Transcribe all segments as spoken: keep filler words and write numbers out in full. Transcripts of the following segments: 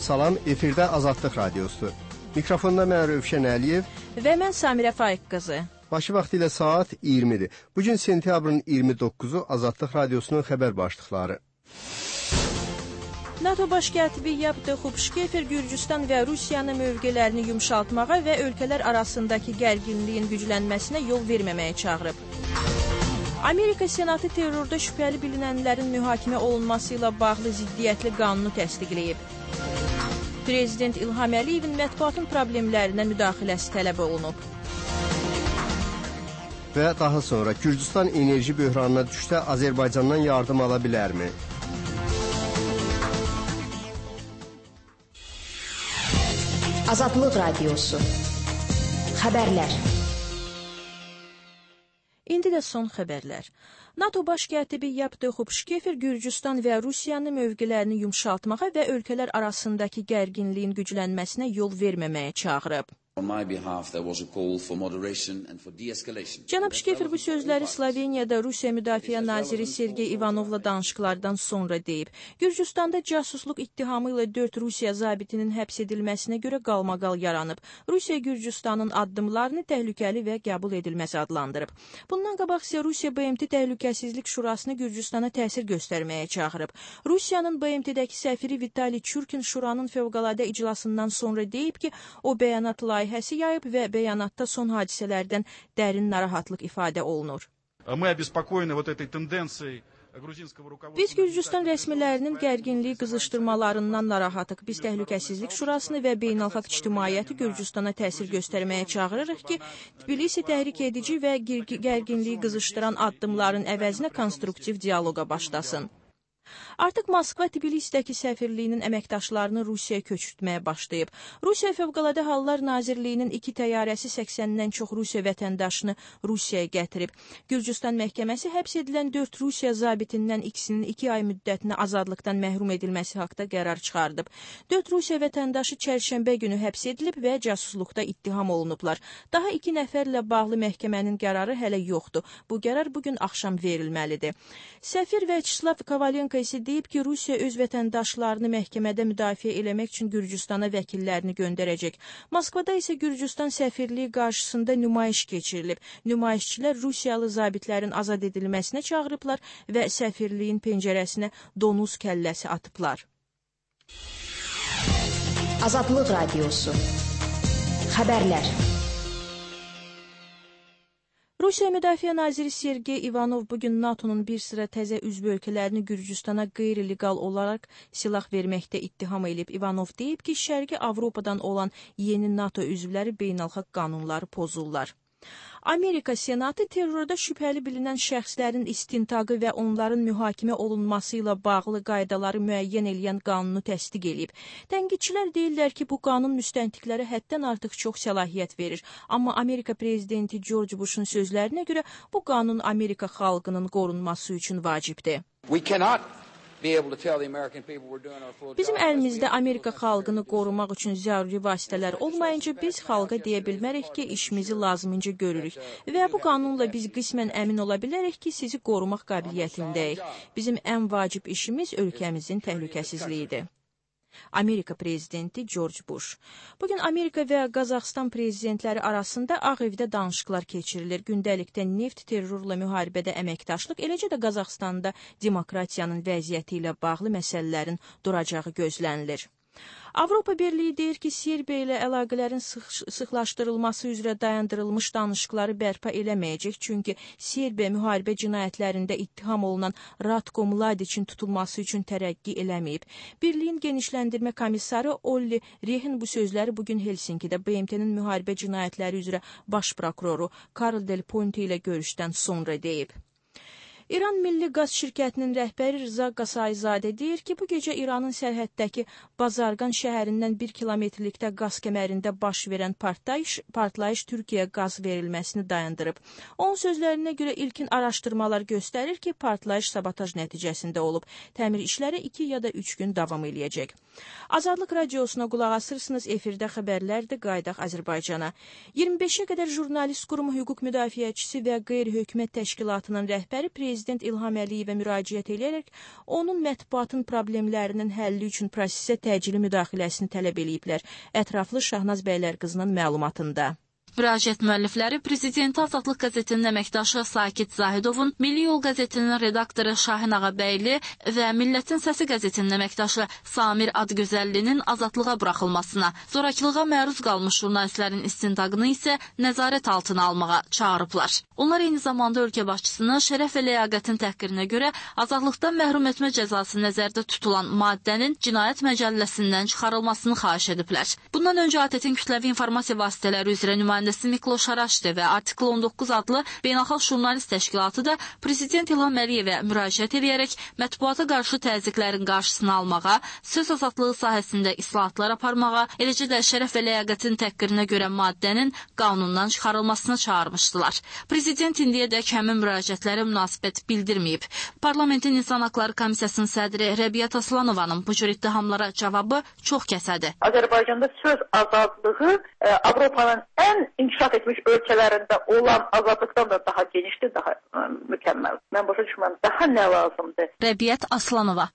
Salam, efirdə Azadlıq Radiosudur. Mikrofonda mən Rövşən Əliyev və mən Samirə Faiq qızı. Bakı vaxtı ilə saat iyirmidir. Bugün sentyabrın iyirmi doqquzu Azadlıq Radiosunun xəbər başlıqları. NATO baş katibi Yevgeniy Xubşkefer Gürcüstan və Rusiyanın mövqelərini yumşaltmağa və ölkələr arasındakı gərginliyin güclənməsinə yol verməməyə çağırıb. Amerika Senatı terrorda şübhəli bilinənlərin mühakimə olunması ilə bağlı ziddiyyətli qanunu təsdiqləyib. Prezident İlham Əliyevin mətbuatın problemlərinə müdaxiləsi tələb olunub. Və daha sonra Gürcüstan enerji böhranına düşsə Azərbaycandan yardım ala bilərmi? Azadlıq Radiosu. Xəbərlər. İndi də son xəbərlər. NATO baş katibi Yevgeniy Xubşkefer Gürcüstan və Rusiyanın mövqelərini yumşaltmağa və ölkələr arasındakı gərginliyin güclənməsinə yol verməməyə çağırıb. Cənab Şkefer bu sözləri Sloveniyada Rusiya Müdafiə Naziri Sergey Ivanovla danışıqlardan sonra deyib. Gürcüstanda casusluq ittihamı ilə dörd Rusiya zabitinin həbs edilməsinə görə qalmaqal yaranıb. Rusiya Gürcüstanın addımlarını təhlükəli və qəbul edilməz adlandırıb. Bundan qabaq isə Rusiya B M T Təhlükəsizlik Şurasını Gürcüstana təsir göstərməyə çağırıb. Rusiyanın B M T-dəki səfiri Vitali Churkin Şuranın fövqəladə iclasından sonra deyib ki, o bəyanat layihəsi yayıb və bəyanatda son hadisələrdən dərin narahatlıq ifadə olunur. Biz Gürcüstan rəsmilərinin gərginliyi qızışdırmalarından narahatıq. Biz Təhlükəsizlik Şurasını və beynəlxalq ictimaiyyəti Gürcüstana təsir göstərməyə çağırırıq ki, Tbilisi təhrik edici və gərginliyi qızışdıran addımların əvəzinə konstruktiv dialoqa başlasın. Artıq Moskva Tbilisidəki səfirliyinin əməkdaşlarını Rusiyaya köçürtməyə başlayıb. Rusiya Fövqəladə Hallar Nazirliyinin iki təyyarəsi səksəndən çox Rusiya vətəndaşını Rusiyaya gətirib. Gürcüstan məhkəməsi həbs edilən dörd Rusiya zabitindən ikisinin iki ay müddətinə azadlıqdan məhrum edilməsi haqda qərar çıxardıb. Dörd Rusiya vətəndaşı çərşənbə günü həbs edilib və casusluqda ittiham olunublar. Daha iki nəfərlə bağlı məhkəmənin qərarı hələ yoxdur. Bu qərar bugün axşam verilməlidir. Səfir Vyacheslav Kovalenko isə deyib ki, Rusiya öz vətəndaşlarını məhkəmədə müdafiə eləmək üçün Gürcüstana vəkillərini göndərəcək. Moskvada isə Gürcüstan səfirliyi qarşısında nümayiş keçirilib. Nümayişçilər Rusiyalı zabitlərin azad edilməsinə çağırıblar və səfirliyin pəncərəsinə donuz kəlləsi atıblar. Azadlıq Radiosu. Xəbərlər. Rusiya Müdafiə Naziri Sergey Ivanov bugün NATO'nun bir sıra təzə üzv ölkələrini Gürcüstana qeyri-legal olaraq silah verməkdə ittiham edib. Ivanov deyib ki, Şərqi Avropadan olan yeni NATO üzvləri beynəlxalq qanunları pozurlar. Amerika Senatı terrorda şübhəli bilinən şəxslərin istintaqı və onların mühakimə olunması ilə bağlı qaydaları müəyyən edən qanunu təsdiq edib. Tənqidçilər deyirlər ki, bu qanun müstəntiqlərə həddən artıq çox səlahiyyət verir. Amma Amerika prezidenti George Bush'un sözlərinə görə bu qanun Amerika xalqının qorunması üçün vacibdir. Bizim əlimizdə Amerika xalqını qorumaq üçün zəruri vasitələr olmayınca biz xalqa deyə bilmərik ki, işimizi lazımınca görürük və bu qanunla biz qismən əmin ola bilərik ki, sizi qorumaq qabiliyyətindəyik. Bizim ən vacib işimiz ölkəmizin təhlükəsizliyidir. Amerika prezidenti George Bush. Bugün Amerika və Qazaxstan prezidentləri arasında Ağ Evdə danışıqlar keçirilir. Gündəlikdə neft, terrorla müharibədə əməkdaşlıq, eləcə də Qazaxstanda demokratiyanın vəziyyəti ilə bağlı məsələlərin duracağı gözlənilir. Avropa Birliyi deyir ki, Serbiya ilə əlaqələrin sıx sıxlaşdırılması üzrə dayandırılmış danışıqları bərpa eləməyəcək, çünki Serbiya müharibə cinayətlərində ittiham olunan Ratko Mladiçin tutulması üçün tərəqqi eləməyib. Birliyin genişləndirmə komissarı Olli Rehn bu sözləri bugün Helsinkidə B M T'nin müharibə cinayətləri üzrə baş prokuroru Karl Del Ponte ilə görüşdən sonra deyib. İran Milli Qaz Şirkətinin rəhbəri Rıza Qasaizadə deyir ki, bu gecə İranın sərhəddəki Bazarqan şəhərindən bir kilometrlikdə qaz kəmərində baş verən partlayış, partlayış Türkiyəyə qaz verilməsini dayandırıb. Onun sözlərinə görə ilkin araşdırmalar göstərir ki, partlayış sabotaj nəticəsində olub. Təmir işləri iki ya da üç gün davam eləyəcək. Azadlıq Radiosuna qulaq asırsınız, efirdə xəbərlərdir, qaydaq Azərbaycana. iyirmi beşə qədər jurnalist qurumu hüquq müdafiəçisi və qeyri-hökumət təşkilatının rəhbəri prezident Prezident İlham Əliyevə müraciət edərək onun mətbuatın problemlərinin həlli üçün prosesə təcili müdaxiləsini tələb ediblər. Ətraflı Şahnaz Bəylərqızının məlumatında. Müraciət müəllifləri Prezidenti Azadlıq qəzetinin əməkdaşı Sakit Zahidovun, Milli Yol qəzetinin redaktoru Şahin Ağabəyli və Millətin Səsi qəzetinin əməkdaşı Samir Adgözəllinin azadlığa buraxılmasına, zorakılığa məruz qalmış jurnalistlərin istintaqını isə nəzarət altına almağa çağırıblar. Onlar eyni zamanda ölkə başçısını şərəf və ləyaqətin təhqirinə görə azadlıqdan məhrum etmə cəzası nəzərdə tutulan maddənin cinayət məcəlləsindən çıxarılmasını xahiş ediblər. Bundan öncə A T T-in kütləvi informasiya vasitələri üzrə nümayəndəsi Mikloş Araşdi və Artikl on doqquz adlı beynəlxalq jurnalist təşkilatı da Prezident İlham Əliyevə müraciət edərək mətbuata qarşı təzyiqlərin qarşısını almağa, söz azadlığı sahəsində islahatlar aparmağa, eləcə də şərəf və ləyaqətin təhqirinə görə maddənin qanundan çıxarılmasını çağırmışdılar. Prezident indiyədək həmin müraciətlərə münasibət bildirməyib. Parlamentin İnsan Haqları Komissiyasının sədri Rəbiyyət Aslanovanın bu cür ittihamlara cavabı çox kəsədir. Azərbaycanda söz azadlığı e, Avropanın ən inkişaf etmiş ölkələrində olan azadlıqdan da daha genişdir, daha ə, mükəmməl. Mən başa düşməm, daha nə lazımdır? Rəbiyyət Aslanova.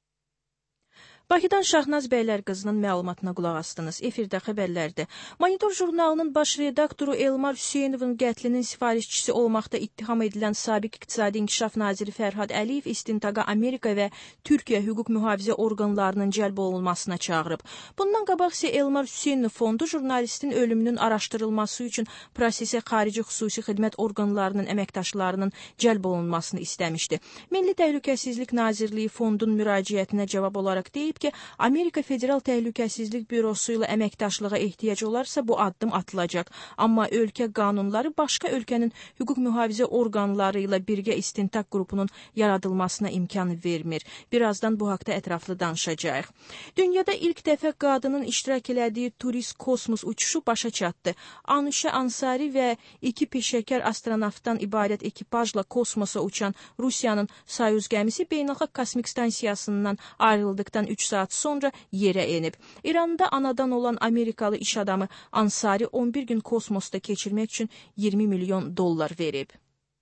Bakıdan Şahnaz Bəylərqızının məlumatına qulaq astınız. Efirdə xəbərlərdir. Monitor jurnalının baş redaktoru Elmar Hüseynovun qətlinin sifarişçisi olmaqda ittiham edilən sabiq İqtisadi İnkişaf naziri Fərhad Əliyev istintaqa Amerika və Türkiyə hüquq mühafizə orqanlarının cəlb olunmasına çağırıb. Bundan qabaq isə Elmar Hüseynov fondu jurnalistin ölümünün araşdırılması üçün prosesə xarici xüsusi xidmət orqanlarının əməkdaşlarının cəlb olunmasını istəmişdi. Milli Təhlükəsizlik Nazirliyi fondun müraciətinə cavab olaraq deyib ki, Amerika Federal Təhlükəsizlik Bürosu ilə əməkdaşlığa ehtiyac olarsa bu addım atılacaq. Amma ölkə qanunları başqa ölkənin hüquq mühafizə orqanları ilə birgə istintaq qrupunun yaradılmasına imkan vermir. Birazdan bu haqda ətraflı danışacağıq. Dünyada ilk dəfə qadının iştirak elədiyi turist kosmos uçuşu başa çatdı. Anuşa Ansari və iki peşəkar astronavtdan ibarət ekipajla kosmosa uçan Rusiyanın Soyuz gəmisi beynəlxalq kosmik stansiyasından ayrıldıqdan üç saat sonra yerə enib. İranda anadan olan Amerikalı iş adamı Ansari on bir gün kosmosda keçirmək üçün iyirmi milyon dollar verib.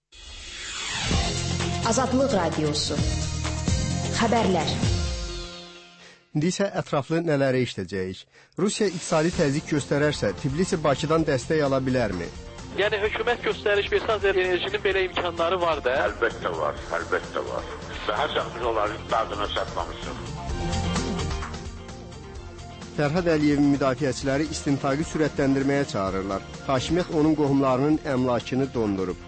Azadlıq Radiosu. Xəbərlər. İndi isə ətraflı nələri işləyəcəyik? Rusiya iqtisadi təzyiq göstərərsə, Tbilisi Bakıdan dəstək ala bilərmi? Yəni hökumət göstəriş versə, Azərbaycanın belə imkanları var da? Əlbəttə var, əlbəttə var. Və hər şəxs onların dadına çatmamışıq. Fərhad Əliyevin müdafiəçiləri istintaqı sürətləndirməyə çağırırlar. Hakimiyyət onun qohumlarının əmlakını dondurub.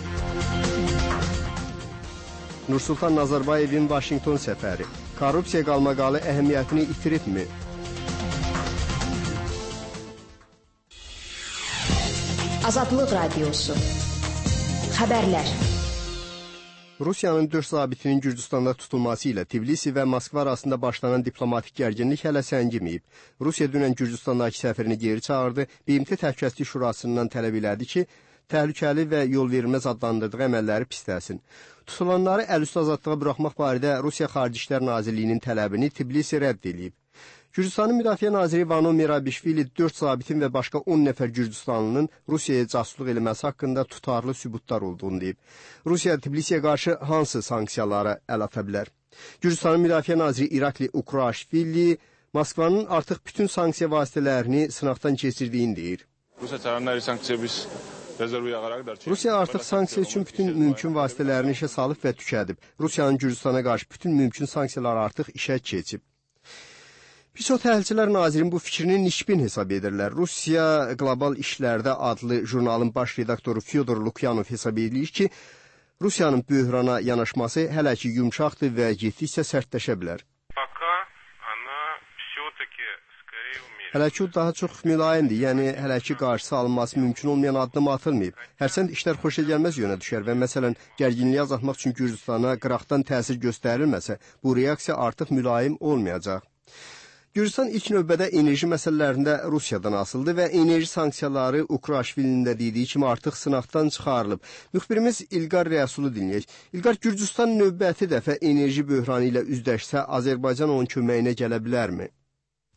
Nursultan Nazarbayevin Vaşinqton səfəri. Korrupsiya qalmaqalı əhəmiyyətini itiribmi? Azadlıq Radiosu. Xəbərlər. Rusiyanın dörd zabitinin Gürcüstanda tutulması ilə Tbilisi və Moskva arasında başlanan diplomatik gərginlik hələ səngiməyib. Rusiya dünən Gürcüstandakı səfirini geri çağırdı, B M T Təhlükəsizlik Şurasından tələb elədi ki, təhlükəli və yol verilməz adlandırdığı əməlləri pisləsin. Tutulanları əlüstü azadlığa buraxmaq barədə Rusiya Xarici İşlər Nazirliyinin tələbini Tbilisi rədd edib. Gürcüstanın Müdafiə naziri Vano Merabishvili dörd zabitin və başqa on nəfər Gürcüstanlının Rusiyaya casusluq eləməsi haqqında tutarlı sübutlar olduğunu deyib. Rusiya Tbilisiyə qarşı hansı sanksiyalara əl ata bilər? Gürcüstanın Müdafiə naziri İrakli Ukrashvili Moskvanın artıq bütün sanksiya vasitələrini sınaqdan keçirdiyini deyir. Rusiya artıq sanksiya üçün bütün mümkün vasitələrini işə salıb və tükədib. Rusiyanın Gürcüstana qarşı bütün mümkün sanksiyalar artıq işə keçib. Bir çox təhlilçilər nazirin bu fikrini nisbin hesab edirlər. Rusiya Qlobal İşlərdə adlı jurnalın baş redaktoru Fyodor Lukyanov hesab edir ki, Rusiyanın böhrana yanaşması hələ ki yumşaqdır və getdikcə sərtləşə bilər. Hələ ki o daha çox mülayimdir, yəni hələ ki qarşısı alınması mümkün olmayan addım atılmayıb. Hərçənd işlər xoşa gəlməz yönə düşər və məsələn, gərginliyi azaltmaq üçün Gürcüstana qıraqdan təsir göstərilməsə, bu reaksiya artıq mülayim olmayacaq. Gürcüstan ilk növbədə enerji məsələlərində Rusiyadan asıldı və enerji sanksiyaları Ukrashvilinin də dediyi kimi artıq sınaqdan çıxarılıb. Müxbirimiz İlqar Rəsulu dinləyək. İlqar, Gürcüstan növbəti dəfə enerji böhranı ilə üzləşsə, Azərbaycan onun köməyinə gələ bilərmi?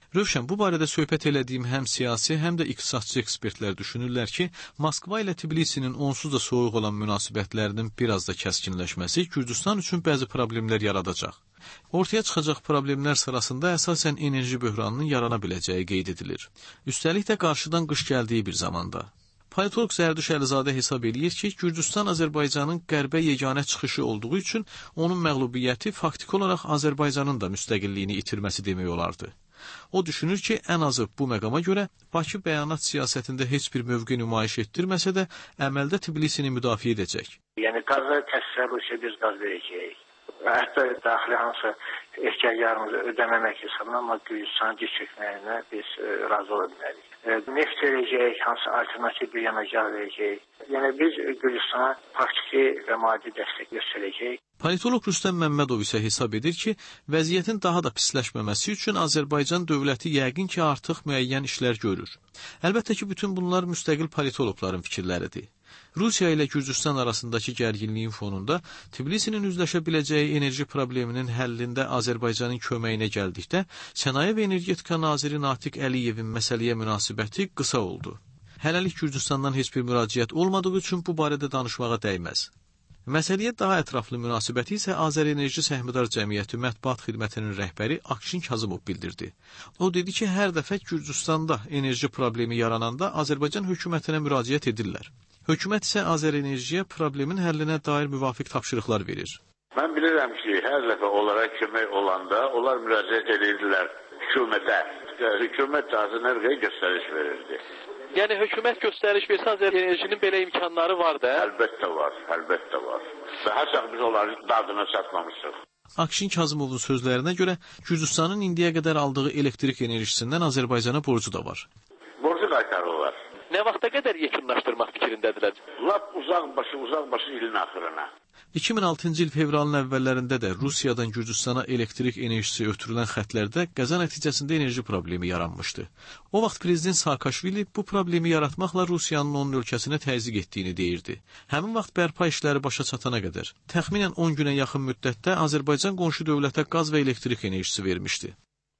Rövşən, bu barədə söhbət elədiyim həm siyasi, həm də iqtisadçı ekspertlər düşünürlər ki, Moskva ilə Tbilisinin onsuz da soyuq olan münasibətlərinin biraz da kəskinləşməsi Gürcüstan üçün bəzi problemlər yaradacaq. Ortaya çıxacaq problemlər sırasında əsasən enerji böhranının yarana biləcəyi qeyd edilir. Üstəlik də qarşıdan qış gəldiyi bir zamanda. Politolog Zərdüş Əlizadə hesab eləyir ki, Gürcüstan Azərbaycanın qərbə yeganə çıxışı olduğu üçün onun məğlubiyyəti faktiki olaraq Azərbaycanın da müstəqilliyini itirməsi demək olardı. O düşünür ki, ən azı bu məqama görə Bakı bəyanat siyasətində heç bir mövqe nümayiş etdirməsə də əməldə Tbilisini müdafiə edəcək. Yəni qazı kəssə Rusiya biz qaz verəcəyik. Və hətta daxili hansı ehtiyaclarımızı ödəməmək hesabına, amma Gürcüstanın diz çəkməyinə biz e, razı ola bilərik. E, neft verəcək, hansı alternativ bir yanacaq verəcək. Yəni biz Gürcüstana faktiki və maddi dəstək göstərəcək. Politolog Rüstəm Məmmədov isə hesab edir ki, vəziyyətin daha da pisləşməməsi üçün Azərbaycan dövləti yəqin ki, artıq müəyyən işlər görür. Əlbəttə ki, bütün bunlar müstəqil politologların fikirləridir. Rusiya ilə Gürcüstan arasındakı gərginliyin fonunda Tbilisinin üzləşə biləcəyi enerji probleminin həllində Azərbaycanın köməyinə gəldikdə, Sənaye və Energetika naziri Natiq Əliyevin məsələyə münasibəti qısa oldu. Hələlik Gürcüstandan heç bir müraciət olmadığı üçün bu barədə danışmağa dəyməz. Məsələyə daha ətraflı münasibəti isə Azərenerji Səhmdar Cəmiyyəti Mətbuat Xidmətinin rəhbəri Akşin Kazımov bildirdi. O dedi ki, hər dəfə Gürcüstanda enerji problemi yarananda Azərbaycan hökumətinə müraciət edirlər. Hökumət isə Azərenerjiyə problemin həllinə dair müvafiq tapşırıqlar verir. Mən bilirəm ki, hər dəfə onlara kömək olanda onlar müraciət edirdilər hökumətə. Hökumət də Azərenerjiyə göstəriş verirdi. Yəni hökumət göstəriş versə Azərenerjinin belə imkanları var da? Əlbəttə var, əlbəttə var. Və hətta biz onları dadına çatmamışıq. Akşin Kazımovun sözlərinə görə Gürcüstanın indiyə qədər aldığı elektrik enerjisindən Azərbaycana borcu da var. Borcu qaytarırlar. Nə vaxta qədər yekunlaşdırmaq fikrindədirlər? Lap uzaq başı, uzaq başı ilin axırına. iki min altıncı il fevralın əvvəllərində də Rusiyadan Gürcüstana elektrik enerjisi ötürülən xətlərdə qəza nəticəsində enerji problemi yaranmışdı. O vaxt prezident Saakashvili bu problemi yaratmaqla Rusiyanın onun ölkəsinə təzyiq etdiyini deyirdi. Həmin vaxt bərpa işləri başa çatana qədər təxminən on günə yaxın müddətdə Azərbaycan qonşu dövlətə qaz və elektrik enerjisi vermişdi.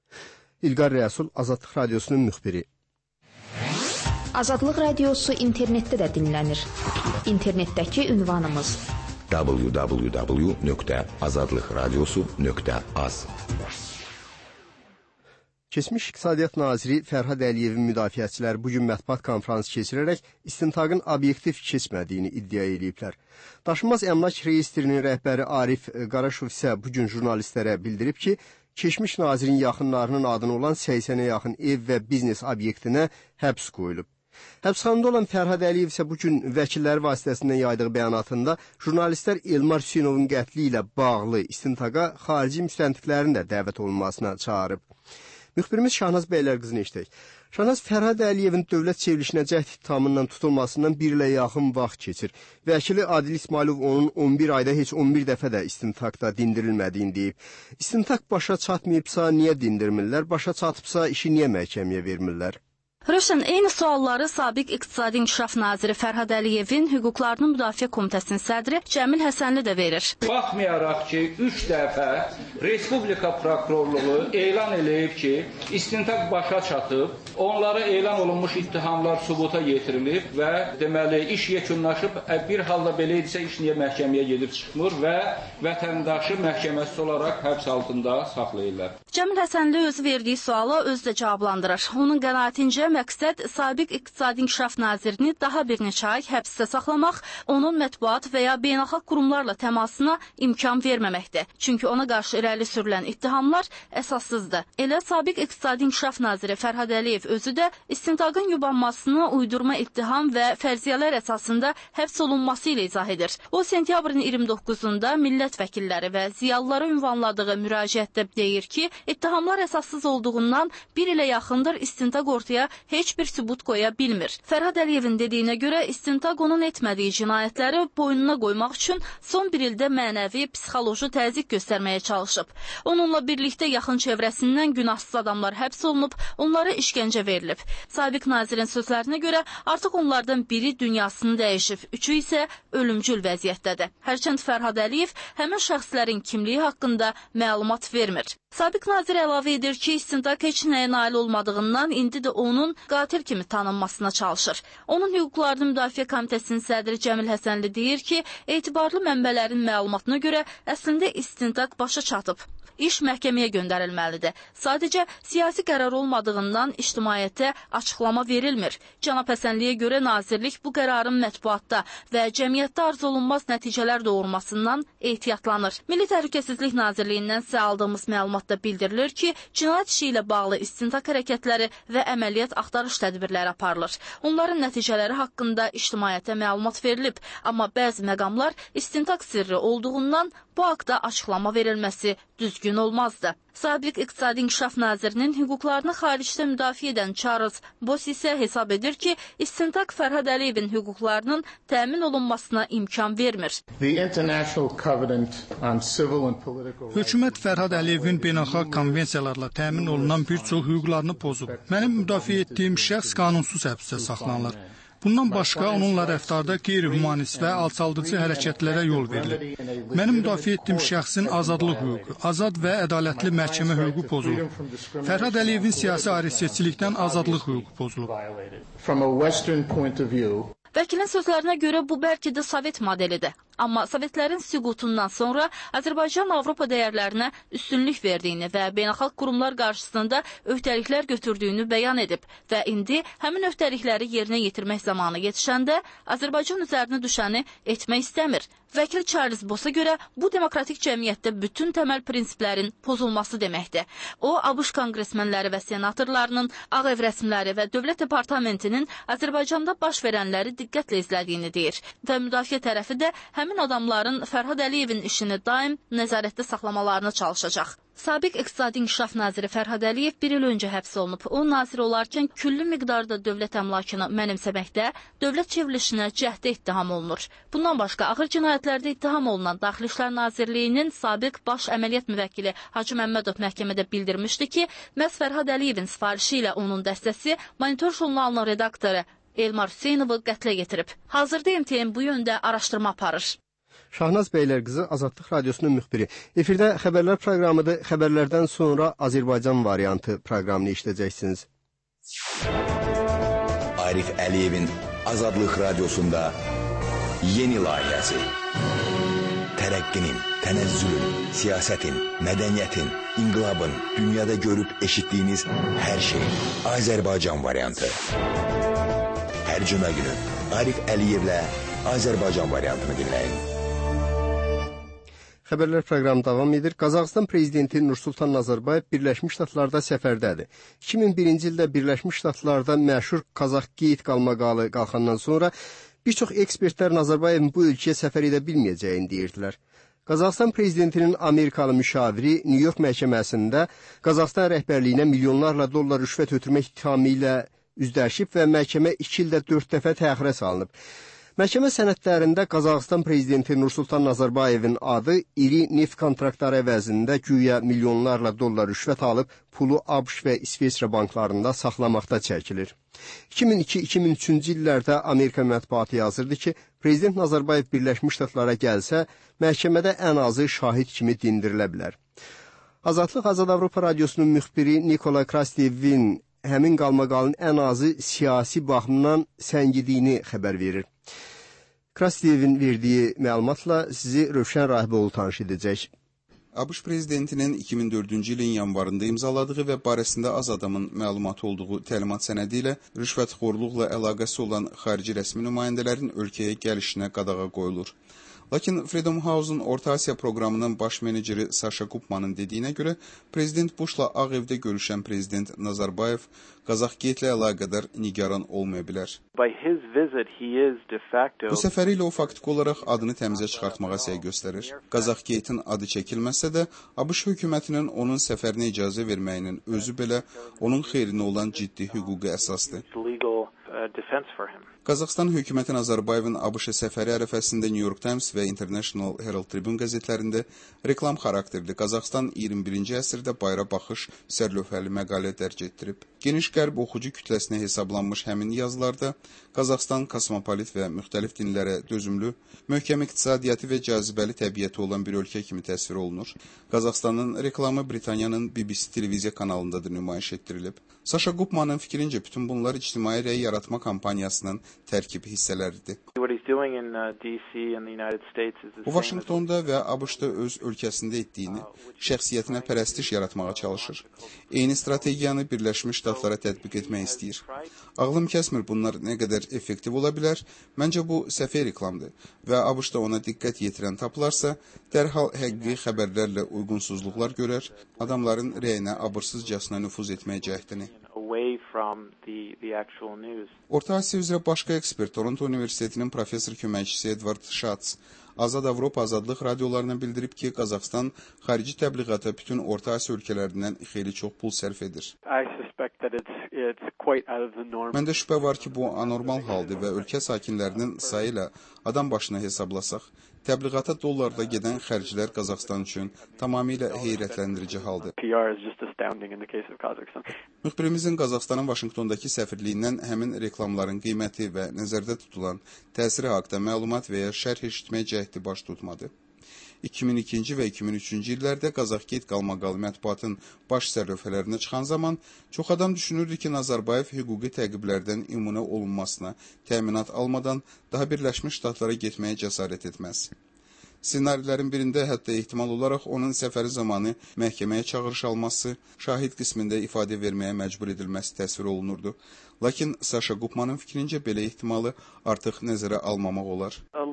İlqar Rəsul, Azadlıq Radiosunun müxbiri. Azadlıq Radiosu internetdə də dinlənir. İnternetdəki ünvanımız w w w nöqtə azadlıq radiosu nöqtə az. Keçmiş İqtisadiyyat Naziri Fərhad Əliyevin müdafiəçiləri bugün mətbuat konfransı keçirərək istintaqın obyektiv keçmədiyini iddia ediblər. Daşınmaz əmlak reyestrinin rəhbəri Arif Qaraşov isə bugün jurnalistlərə bildirib ki, keçmiş nazirin yaxınlarının adına olan səksənə yaxın ev və biznes obyektinə həbs qoyulub. Həbsxanada olan Fərhad Əliyev isə bugün vəkilləri vasitəsindən yaydığı bəyanatında jurnalistlər Elmar Hüseynovun qətli ilə bağlı istintaqa xarici müstəntiqlərin də dəvət olunmasına çağırıb. Müxbirimiz Şahnaz Bəylərqızını eşitdik. Şahnaz, Fərhad Əliyevin dövlət çevrilişinə cəhd ittihamından tutulmasından bir ilə yaxın vaxt keçir. Vəkili Adil İsmailov onun on bir ayda heç on bir dəfə də istintaqda dindirilmədiyini deyib. İstintaq başa çatmayıbsa niyə dindirmirlər, başa çatıbsa işi niyə məhkəməyə vermirlər? Rövşən, eyni sualları sabiq İqtisadi İnkişaf Naziri Fərhad Əliyevin Hüquqlarının Müdafiə Komitəsinin sədri Cəmil Həsənli də verir. Baxmayaraq ki, üç dəfə Respublika Prokurorluğu elan eləyib ki, istintaq başa çatıb, onlara elan olunmuş ittihamlar sübuta yetirilib və deməli iş yekunlaşıb, bir halda belə idisə iş niyə məhkəməyə gedib çıxmır və vətəndaşı məhkəməsi olaraq həbs altında saxlayırlar. Cəmil Həsənli özü verdiyi suala özü də cavablandırır. Onun qənaətincə məqsəd sabiq İqtisadi İnkişaf Nazirini daha bir neçə ay həbsdə saxlamaq, onun mətbuat və ya beynəlxalq qurumlarla təmasına imkan verməməkdir. Çünki ona qarşı irəli sürülən ittihamlar əsassızdır. Elə sabiq İqtisadi İnkişaf Naziri Fərhad Əliyev özü də istintaqın yubanmasını uydurma ittiham və fərziyyələr əsasında həbs olunması ilə izah edir. O, sentyabrın iyirmi doqquzunda millət vəkilləri və ziyalılara ünvanladığı müraciətdə deyir ki, ittihamlar əsassız olduğundan bir ilə yaxındır istintaq ortaya heç bir sübut qoya bilmir. Fərhad Əliyevin dediyinə görə istintaq onun etmədiyi cinayətləri boynuna qoymaq üçün son bir ildə mənəvi, psixoloji təzyiq göstərməyə çalışıb. Onunla birlikdə yaxın çevrəsindən günahsız adamlar həbs olunub, onlara işgəncə verilib. Sabiq nazirin sözlərinə görə artıq onlardan biri dünyasını dəyişib, üçü isə ölümcül vəziyyətdədir. Hərçənd Fərhad Əliyev həmin şəxslərin kimliyi haqqında məlumat vermir. Sabiq nazir əlavə edir ki, istintaq heç nəyə nail olmadığından indi də onun qatil kimi tanınmasına çalışır. Onun hüquqlarını müdafiə komitəsinin sədri Cəmil Həsənli deyir ki, etibarlı mənbələrin məlumatına görə əslində istintaq başa çatıb. İş məhkəməyə göndərilməlidir. Sadəcə siyasi qərar olmadığından ictimaiyyətə açıqlama verilmir. Cənab Həsənliyə görə nazirlik bu qərarın mətbuatda və cəmiyyətdə arzu olunmaz nəticələr doğurmasından ehtiyatlanır. Milli Təhlükəsizlik Nazirliyindən isə aldığımız məlumatda bildirilir ki, cinayət işi ilə bağlı istintaq hərəkətləri və əməliyyat axtarış tədbirləri aparılır. Onların nəticələri haqqında ictimaiyyətə məlumat verilib, amma bəzi məqamlar istintaq sirri olduğundan bu haqda açıqlama verilməsi düzgün olmazdı. Sabiq İqtisadi İnkişaf Nazirinin hüquqlarını xaricdə müdafiə edən Charles Boss isə hesab edir ki, istintaq Fərhad Əliyevin hüquqlarının təmin olunmasına imkan vermir. Hökumət Fərhad Əliyevin beynəlxalq konvensiyalarla təmin olunan bir çox hüquqlarını pozub. Mənim müdafiə etdiyim şəxs qanunsuz həbsdə saxlanılır. Bundan başqa onunla rəftarda qeyri-humanist və alçaldıcı hərəkətlərə yol verilib. Mənim müdafiə etdiyim şəxsin azadlıq hüququ, azad və ədalətli məhkəmə hüququ pozulub. Fərhad Əliyevin siyasi ayrı-seçkilikdən azadlıq hüququ pozulub. Vəkilin sözlərinə görə bu bəlkə də Sovet modelidir. Amma Sovetlərin süqutundan sonra Azərbaycan Avropa dəyərlərinə üstünlük verdiyini və beynəlxalq qurumlar qarşısında öhdəliklər götürdüyünü bəyan edib və indi həmin öhdəlikləri yerinə yetirmək zamanı yetişəndə Azərbaycan üzərinə düşəni etmək istəmir. Vəkil Charles Bossa görə bu demokratik cəmiyyətdə bütün təməl prinsiplərin pozulması deməkdir. O, ABŞ konqresmenləri və senatorlarının, Ağ Ev rəsmiləri və Dövlət Departamentinin Azərbaycanda baş verənləri diqqətlə izlədiyini deyir və müdafiə tərəfi də həmin adamların Fərhad Əliyevin işini daim nəzarətdə saxlamalarına çalışacaq. Sabiq İqtisadi İnkişaf Naziri Fərhad Əliyev bir il öncə həbs olunub. O, nazir olarkən küllü miqdarda dövlət əmlakını mənimsəməkdə, dövlət çevrilişinə cəhdə ittiham olunur. Bundan başqa, ağır cinayətlərdə ittiham olunan Daxili İşlər Nazirliyinin sabiq baş əməliyyat müvəkkili Hacı Məmmədov məhkəmədə bildirmişdi ki, məhz Fərhad Əliyevin sifarişi ilə onun dəstəsi Monitor jurnalının redaktoru Elmar Hüseynovu qətlə yetirib. Hazırda M T M bu yöndə araşdırma aparır. Şahnaz Bəylərqızı, Azadlıq Radiosunun müxbiri. Efirdə xəbərlər proqramıdır. Xəbərlərdən sonra Azərbaycan variantı proqramını işləyəcəksiniz. Arif Əliyevin Azadlıq Radiosunda yeni layihəsi. Tərəqqinin, tənəzzülün, siyasətin, mədəniyyətin, inqilabın, dünyada görüb eşitdiyiniz hər şey. Azərbaycan variantı. Hər cümə günü Arif Əliyevlə Azərbaycan variantını dinləyin. Xəbərlər proqramı davam edir. Qazaxıstan prezidenti Nursultan Nazarbayev Birləşmiş Ştatlarda səfərdədir. iki min birinci ildə Birləşmiş Ştatlarda məşhur Qazax Gate qalmaqalı qalxandan sonra bir çox ekspertlər Nazarbayevin bu ölkəyə səfər edə bilməyəcəyini deyirdilər. Qazaxıstan prezidentinin Amerikalı müşaviri New York məhkəməsində Qazaxıstan rəhbərliyinə milyonlarla dollar rüşvət ötürmək ittihamı ilə üzləşib və məhkəmə iki ildə dörd dəfə təxirə salınıb. Məhkəmə sənədlərində Qazaxıstan prezidenti Nursultan Nazarbayevin adı iri neft kontraktları əvəzində güya milyonlarla dollar rüşvət alıb, pulu ABŞ və İsveçrə banklarında saxlamaqda çəkilir. iki min iki iki min üçüncü illərdə Amerika mətbuatı yazırdı ki, prezident Nazarbayev Birləşmiş Ştatlara gəlsə, məhkəmədə ən azı şahid kimi dindirilə bilər. Azadlıq Azad Avropa Radiosunun müxbiri Nikolay Krastevin həmin qalmaqalın ən azı siyasi baxımdan səngidiyini xəbər verir. Krastevin verdiyi məlumatla sizi Rövşən Rahiboğlu tanış edəcək. ABŞ prezidentinin iki min dördüncü ilin yanvarında imzaladığı və barəsində az adamın məlumatı olduğu təlimat sənədi ilə rüşvətxorluqla əlaqəsi olan xarici rəsmi nümayəndələrin ölkəyə gəlişinə qadağa qoyulur. Lakin Freedom House-un Orta Asiya proqramının baş meneceri Saşa Gupmanın dediyinə görə, Prezident Bushla Ağ Evdə görüşən Prezident Nazarbayev Qazaxgate-lə əlaqədar nigaran olmaya bilər. Bu səfəri ilə o faktiki olaraq adını təmizə çıxartmağa səy göstərir. Qazaxgate-in adı çəkilməsə də, ABŞ hökumətinin onun səfərinə icazə verməyinin özü belə onun xeyrinə olan ciddi hüquqi əsasdır. Qazaxstan hökuməti Nazarbayevin ABŞ səfəri ərəfəsində New York Times və International Herald Tribune qəzetlərində reklam xarakterli Qazaxstan iyirmi birinci əsrdə bayra baxış sərlövhəli məqalə dərc etdirib. Geniş qərb oxucu kütləsinə hesablanmış həmin yazılarda Qazaxstan kosmopolit və müxtəlif dinlərə dözümlü, möhkəm iqtisadiyyatı və cazibəli təbiəti olan bir ölkə kimi təsvir olunur. Qazaxstanın reklamı Britaniyanın B B C televiziya kanalında da nümayiş etdirilib. Saşa Gupmanın fikrincə bütün bunlar ictimai rəy yaratma kampaniyasının tərkib hissələridir. O, Vaşinqtonda və ABŞ-da öz ölkəsində etdiyini, şəxsiyyətinə pərəstiş yaratmağa çalışır. Eyni strategiyanı Birləşmiş Ştatlara tətbiq etmək istəyir. Ağlım kəsmir bunlar nə qədər effektiv ola bilər, məncə bu səfər reklamdır və ABŞ-da ona diqqət yetirən tapılarsa, dərhal həqiqi xəbərlərlə uyğunsuzluqlar görər, adamların rəyinə abırsızcasına nüfuz etməyə cəhdini. Orta Asiya üzrə başqa ekspert, Toronto Universitetinin professor köməkçisi Edward Schatz, Azad Avropa Azadlıq radiolarına bildirib ki, Qazaxstan xarici təbliğata bütün Orta Asiya ölkələrindən xeyli çox pul sərf edir. Məndə şübhə var ki, bu anormal haldır və ölkə sakinlərinin sayı ilə adam başına hesablasaq, təbliğata dollarla gedən xərclər Qazaxstan üçün tamamilə heyrətləndirici haldır. Müxbirimizin Qazaxstanın Vaşinqtondakı səfirliyindən həmin reklamların qiyməti və nəzərdə tutulan təsiri haqda məlumat və ya şərh eşitməyə cəhdi baş tutmadı. iki min ikinci və iki min üçüncü illərdə Qazaxgate qalmaqalı mətbuatın baş sərlövhələrinə çıxan zaman çox adam düşünürdü ki, Nazarbayev hüquqi təqiblərdən immunə olunmasına təminat almadan daha Birləşmiş Ştatlara getməyə cəsarət etməz. Ssenarilərin birində hətta ehtimal olaraq onun səfəri zamanı məhkəməyə çağırış alması, şahid qismində ifadə verməyə məcbur edilməsi təsvir olunurdu. Lakin Saşa Gupmanın fikrincə belə ehtimalı artıq nəzərə almamaq olar.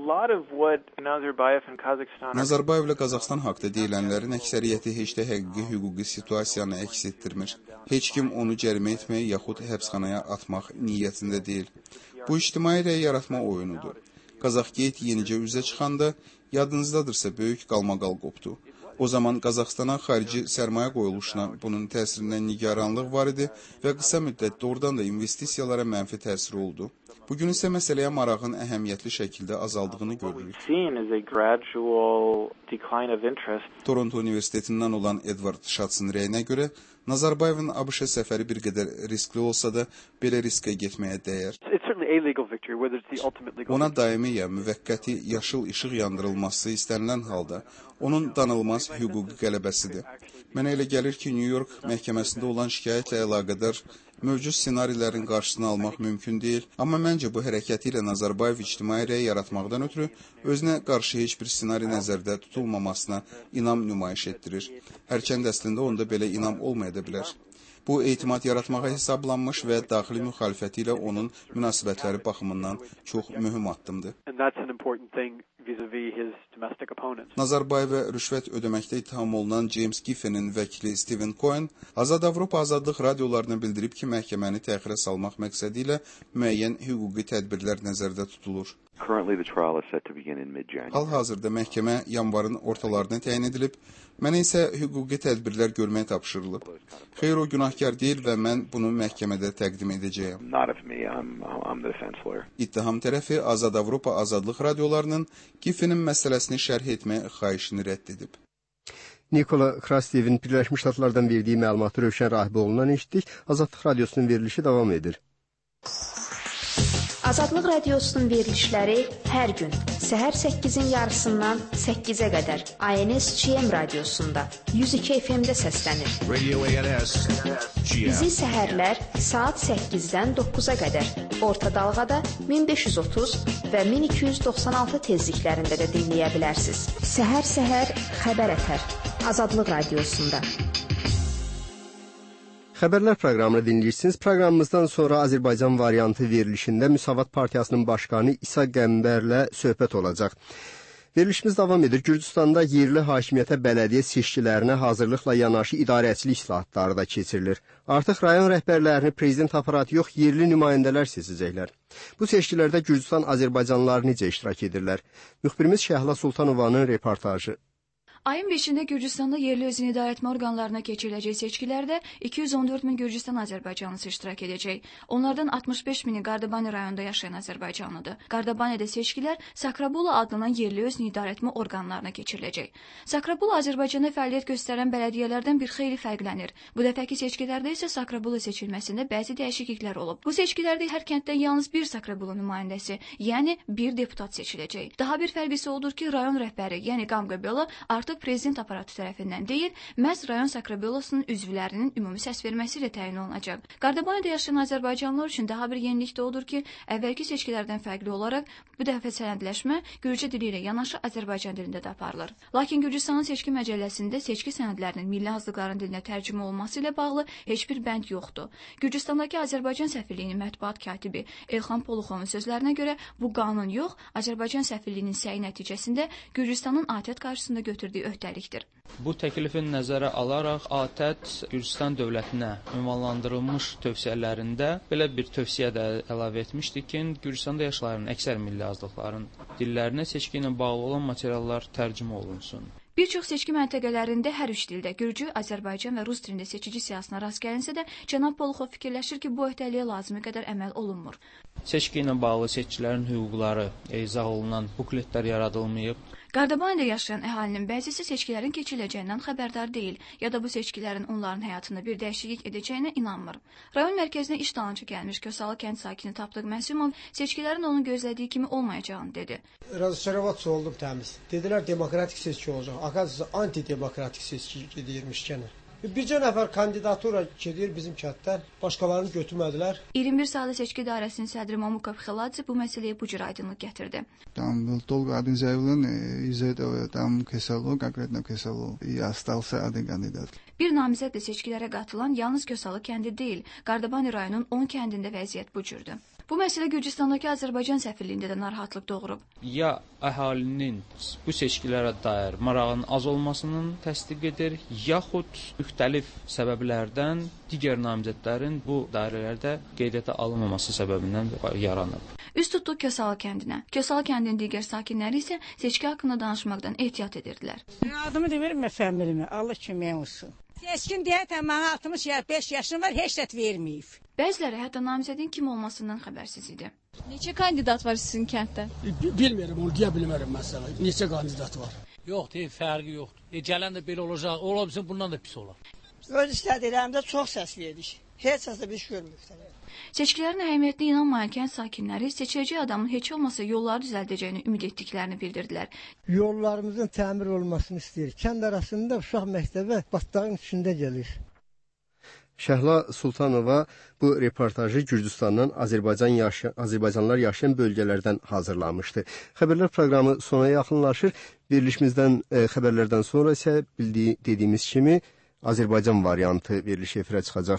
Nazarbayev ilə Qazaxstan haqda deyilənlərin əksəriyyəti heç də həqiqi hüquqi situasiyanı əks etdirmir. Heç kim onu cərimə etməyə yaxud həbsxanaya atmaq niyyətində deyil. Bu ictimai rəy yaratma oyunudur. Qazaxgate yenicə üzə çıxanda, yadınızdadırsa böyük qalmaqal qopdu. O zaman Qazaxstana xarici sərmayə qoyuluşuna bunun təsirindən nigaranlıq var idi və qısa müddətdə oradan da investisiyalara mənfi təsir oldu. Bugün isə məsələyə marağın əhəmiyyətli şəkildə azaldığını görürük. Toronto Universitetindən olan Edward Schatz'ın rəyinə görə, Nazarbayevin ABŞ səfəri bir qədər riskli olsa da, belə riskə getməyə dəyər. Ona daimi ya müvəqqəti yaşıl işıq yandırılması istənilən halda, onun danılmaz hüquqi qələbəsidir. Mənə elə gəlir ki, New York məhkəməsində olan şikayətlə əlaqədar mövcud ssenarilərin qarşısını almaq mümkün deyil, amma məncə bu hərəkəti ilə Nazarbayev ictimai rəy yaratmaqdan ötürü özünə qarşı heç bir ssenari nəzərdə tutulmamasına inam nümayiş etdirir. Hərçənd əslində onda belə inam olmaya da bilər. Bu, etimad yaratmağa hesablanmış və daxili müxalifəti ilə onun münasibətləri baxımından çox mühüm addımdır. Nazarbayevə rüşvət ödəməkdə ittiham olunan James Giffenin vəkili Stephen Cohen, Azad Avropa Azadlıq radiolarına bildirib ki, məhkəməni təxirə salmaq məqsədi ilə müəyyən hüquqi tədbirlər nəzərdə tutulur. Hal-hazırda məhkəmə yanvarın ortalarına təyin edilib, mənə isə hüquqi tədbirlər görməyə tapşırılıb. Xeyr, o günahkar deyil və mən bunu məhkəmədə təqdim edəcəyəm. İttiham tərəfi Azad Avropa Azadlıq radiolarının Giffenin məsələsini şərh etmək xahişini rədd edib. Nikola Krastevin Birləşmiş Ştatlardan verdiyi məlumatı Rövşən Rahiboğlu'ndan eşitdik. Azadlıq radiosunun verilişi davam edir. Azadlıq radiosunun verilişləri hər gün səhər səkkizin yarısından səkkizə qədər A N S G M radiosunda yüz iki F M-də səslənir. Bizi səhərlər saat səkkizdən doqquza qədər orta dalğada min beş yüz otuz və min iki yüz doxsan altı tezliklərində də dinləyə bilərsiniz. Səhər-səhər xəbər ətər Azadlıq radiosunda. Xəbərlər proqramını dinləyirsiniz. Proqramımızdan sonra Azərbaycan variantı verilişində Müsavat Partiyasının başqanı İsa Qəmbərlə söhbət olacaq. Verilişimiz davam edir. Gürcüstanda yerli hakimiyyətə bələdiyyə seçkilərinə hazırlıqla yanaşı idarəçilik islahatları da keçirilir. Artıq rayon rəhbərlərini prezident aparatı yox, yerli nümayəndələr seçəcəklər. Bu seçkilərdə Gürcüstan azərbaycanlıları necə iştirak edirlər? Müxbirimiz Şəhla Sultanovanın reportajı. Ayın beşində Gürcüstanda yerli özünü idarəetmə orqanlarına keçiriləcək seçkilərdə iki yüz on dörd min Gürcüstan azərbaycanlısı iştirak edəcək. Onlardan altmış beş mini Qardabani rayonunda yaşayan azərbaycanlıdır. Qardabanidə seçkilər Sakrabula adlanan yerli özünü idarəetmə orqanlarına keçiriləcək. Sakrabula Azərbaycanda fəaliyyət göstərən bələdiyyələrdən bir xeyli fərqlənir. Bu dəfəki seçkilərdə isə Sakrabula seçilməsində bəzi dəyişikliklər olub. Bu seçkilərdə hər kənddən yalnız bir Sakrabula nümayəndəsi, yəni bir deputat seçiləcək. Daha bir fərq isə odur ki, rayon rəhbəri, yəni Qamqabela artıq prezident aparatı tərəfindən deyil, məhz rayon Sakrabelasının üzvlərinin ümumi səs verməsi ilə təyin olunacaq. Qardabanidə yaşayan azərbaycanlılar üçün daha bir yenilik də odur ki, əvvəlki seçkilərdən fərqli olaraq bu dəfə sənədləşmə Gürcü dili ilə yanaşı Azərbaycan dilində də aparılır. Lakin Gürcüstanın seçki məcəlləsində seçki sənədlərinin milli azlıqların dilinə tərcümə olması ilə bağlı heç bir bənd yoxdur. Gürcüstandakı Azərbaycan səfirliyinin mətbuat katibi Elxan Poluxovun sözlərinə görə bu qanun yox, Azərbaycan səfirliyinin səyi nəticəsində Gürcüstanın ATƏT qarşısında götürdüyü öhdəlikdir. Bu təklifin nəzərə alaraq ATƏT Gürcüstan dövlətinə ünvanlandırılmış tövsiyələrində belə bir tövsiyə də əlavə etmişdi ki, Gürcüstanda yaşayan əksər milli azlıqların dillərinə seçki ilə bağlı olan materiallar tərcümə olunsun. Bir çox seçki məntəqələrində hər üç dildə Gürcü, Azərbaycan və Rus dilində seçici siyasına rast gəlinsə də, cənab Poluxov fikirləşir ki, bu öhdəliyə lazımi qədər əməl olunmur. Seçki ilə bağlı seçkilərin hüquqları izah olunan bukletlər yaradılmayıb. Qardabanidə yaşayan əhalinin bəzisi seçkilərin keçiriləcəyindən xəbərdar deyil, ya da bu seçkilərin onların həyatında bir dəyişiklik edəcəyinə inanmır. Rayon mərkəzinə iş dalınca gəlmiş Kösalı kənd sakini Tapdıq Məsumov seçkilərin onun gözlədiyi kimi olmayacağını dedi. Razıçaravatçı oldum təmiz. Dedilər demokratik seçki olacaq. Akazısı antidemokratik seçki gedirmiş gene. Bircə nəfər kandidatura gedir bizim kənddən, başqalarını götürmədilər. iyirmi bir saylı seçki idarəsinin sədri Mamukov Xeladze bu məsələyə bu cür aydınlıq gətirdi. Там был долго один заявлен, из этого там Кесало, конкретно Кесало, и остался один кандидат. Bir namizədlə seçkilərə qatılan yalnız Kösalı kəndi deyil, Qardabani rayonunun on kəndində vəziyyət bu cürdür. Bu məsələ Gürcüstandakı Azərbaycan səfirliyində də narahatlıq doğurub. Ya əhalinin bu seçkilərə dair marağının az olmasının təsdiq edir, yaxud müxtəlif səbəblərdən digər namizədlərin bu dairələrdə qeydiyyata alınmaması səbəbindən yaranıb. Üst tutduq Kösalı kəndinə. Kösalı kəndinin digər sakinləri isə seçki haqqında danışmaqdan ehtiyat edirdilər. Adımı da vermə fəmilimi, Allah kömək olsun. Seçkin deyətən mənə altmış beş yaşım var, heç də verməyib. Bəziləri hətta namizədin kim olmasından xəbərsiz idi. Neçə kandidat var sizin kənddə? Bilmirəm, onu deyə bilmərəm məsələ. Neçə kandidat var? Yox, deyil, fərqi yoxdur. E, gələn də belə olacaq, ola bilsin bundan da pis olar. Öz istədiklərimdə çox səs verdik. Heç səsdə bir şey görmürük. Seçkilərin əhəmiyyətinə inanmayan kənd sakinləri seçiləcək adamın heç olmasa yolları düzəldəcəyini ümid etdiklərini bildirdilər. Yollarımızın təmir olmasını istəyir. Kənd arasında uşaq məktəbə batdağın içində gəlir. Şəhla Sultanova bu reportajı Gürcüstandan Azərbaycan yaşayan, Azərbaycanlılar yaşayan bölgələrdən hazırlamışdı. Xəbərlər proqramı sona yaxınlaşır. Verilişimizdən e, xəbərlərdən sonra isə bildiyi, dediyimiz kimi Azərbaycan variantı veriliş efirə çıxacaq.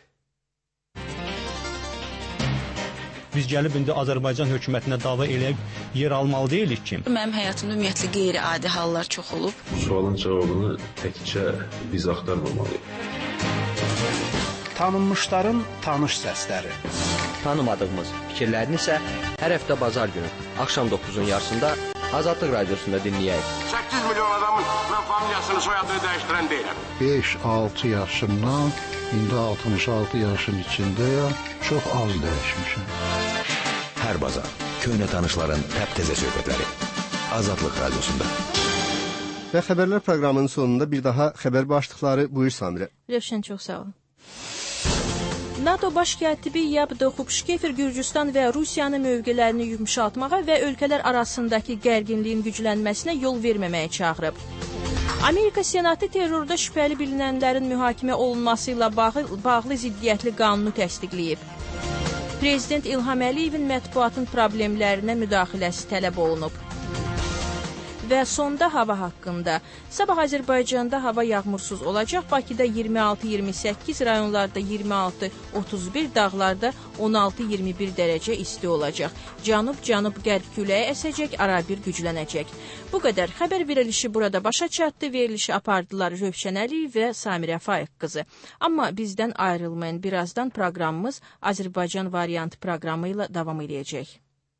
Biz gəlib indi Azərbaycan hökumətinə dava eləyib yer almalı deyilik ki. Mənim həyatımda ümumiyyətlə qeyri-adi hallar çox olub. Sualın cavabını təkcə biz axtarmamalıyıq. Tanınmışların tanış səsləri. Tanımadığımız fikirlərini isə hər həftə bazar günü axşam doqquzun yarısında Azadlıq Radiosunda dinləyək. səkkiz milyon adamın mən familiyasını, soyadını dəyişdirən deyiləm. beş altı yaşımdan indi altmış altı yaşın içindəyəm. Çox az dəyişmişəm. Hər bazar köhnə tanışların təptəzə söhbətləri Azadlıq Radiosunda. Və xəbərlər proqramının sonunda bir daha xəbər başlıqları. Buyur Samirə. Rövşən, çox sağ olun. NATO baş katibi Yabdo Xubşkefer Gürcüstan və Rusiyanın mövqelərini yumşaltmağa və ölkələr arasındakı gərginliyin güclənməsinə yol verməməyə çağırıb. Amerika Senatı terrorda şübhəli bilinənlərin mühakimə olunması ilə bağlı, bağlı ziddiyyətli qanunu təsdiqləyib. Prezident İlham Əliyevin mətbuatın problemlərinə müdaxiləsi tələb olunub. Və sonda hava haqqında. Sabah Azərbaycanda hava yağmursuz olacaq. Bakıda iyirmi altı iyirmi səkkiz, rayonlarda iyirmi altı otuz bir, dağlarda on altı iyirmi bir dərəcə isti olacaq. Cənub-cənub-qərb küləyi əsəcək, arabir güclənəcək. Bu qədər. Xəbər verilişi burada başa çatdı. Verilişi apardılar Rövşən Əliyev və Samirə Faiq qızı. Amma bizdən ayrılmayın. Birazdan proqramımız Azərbaycan variantı proqramı ilə davam edəcək.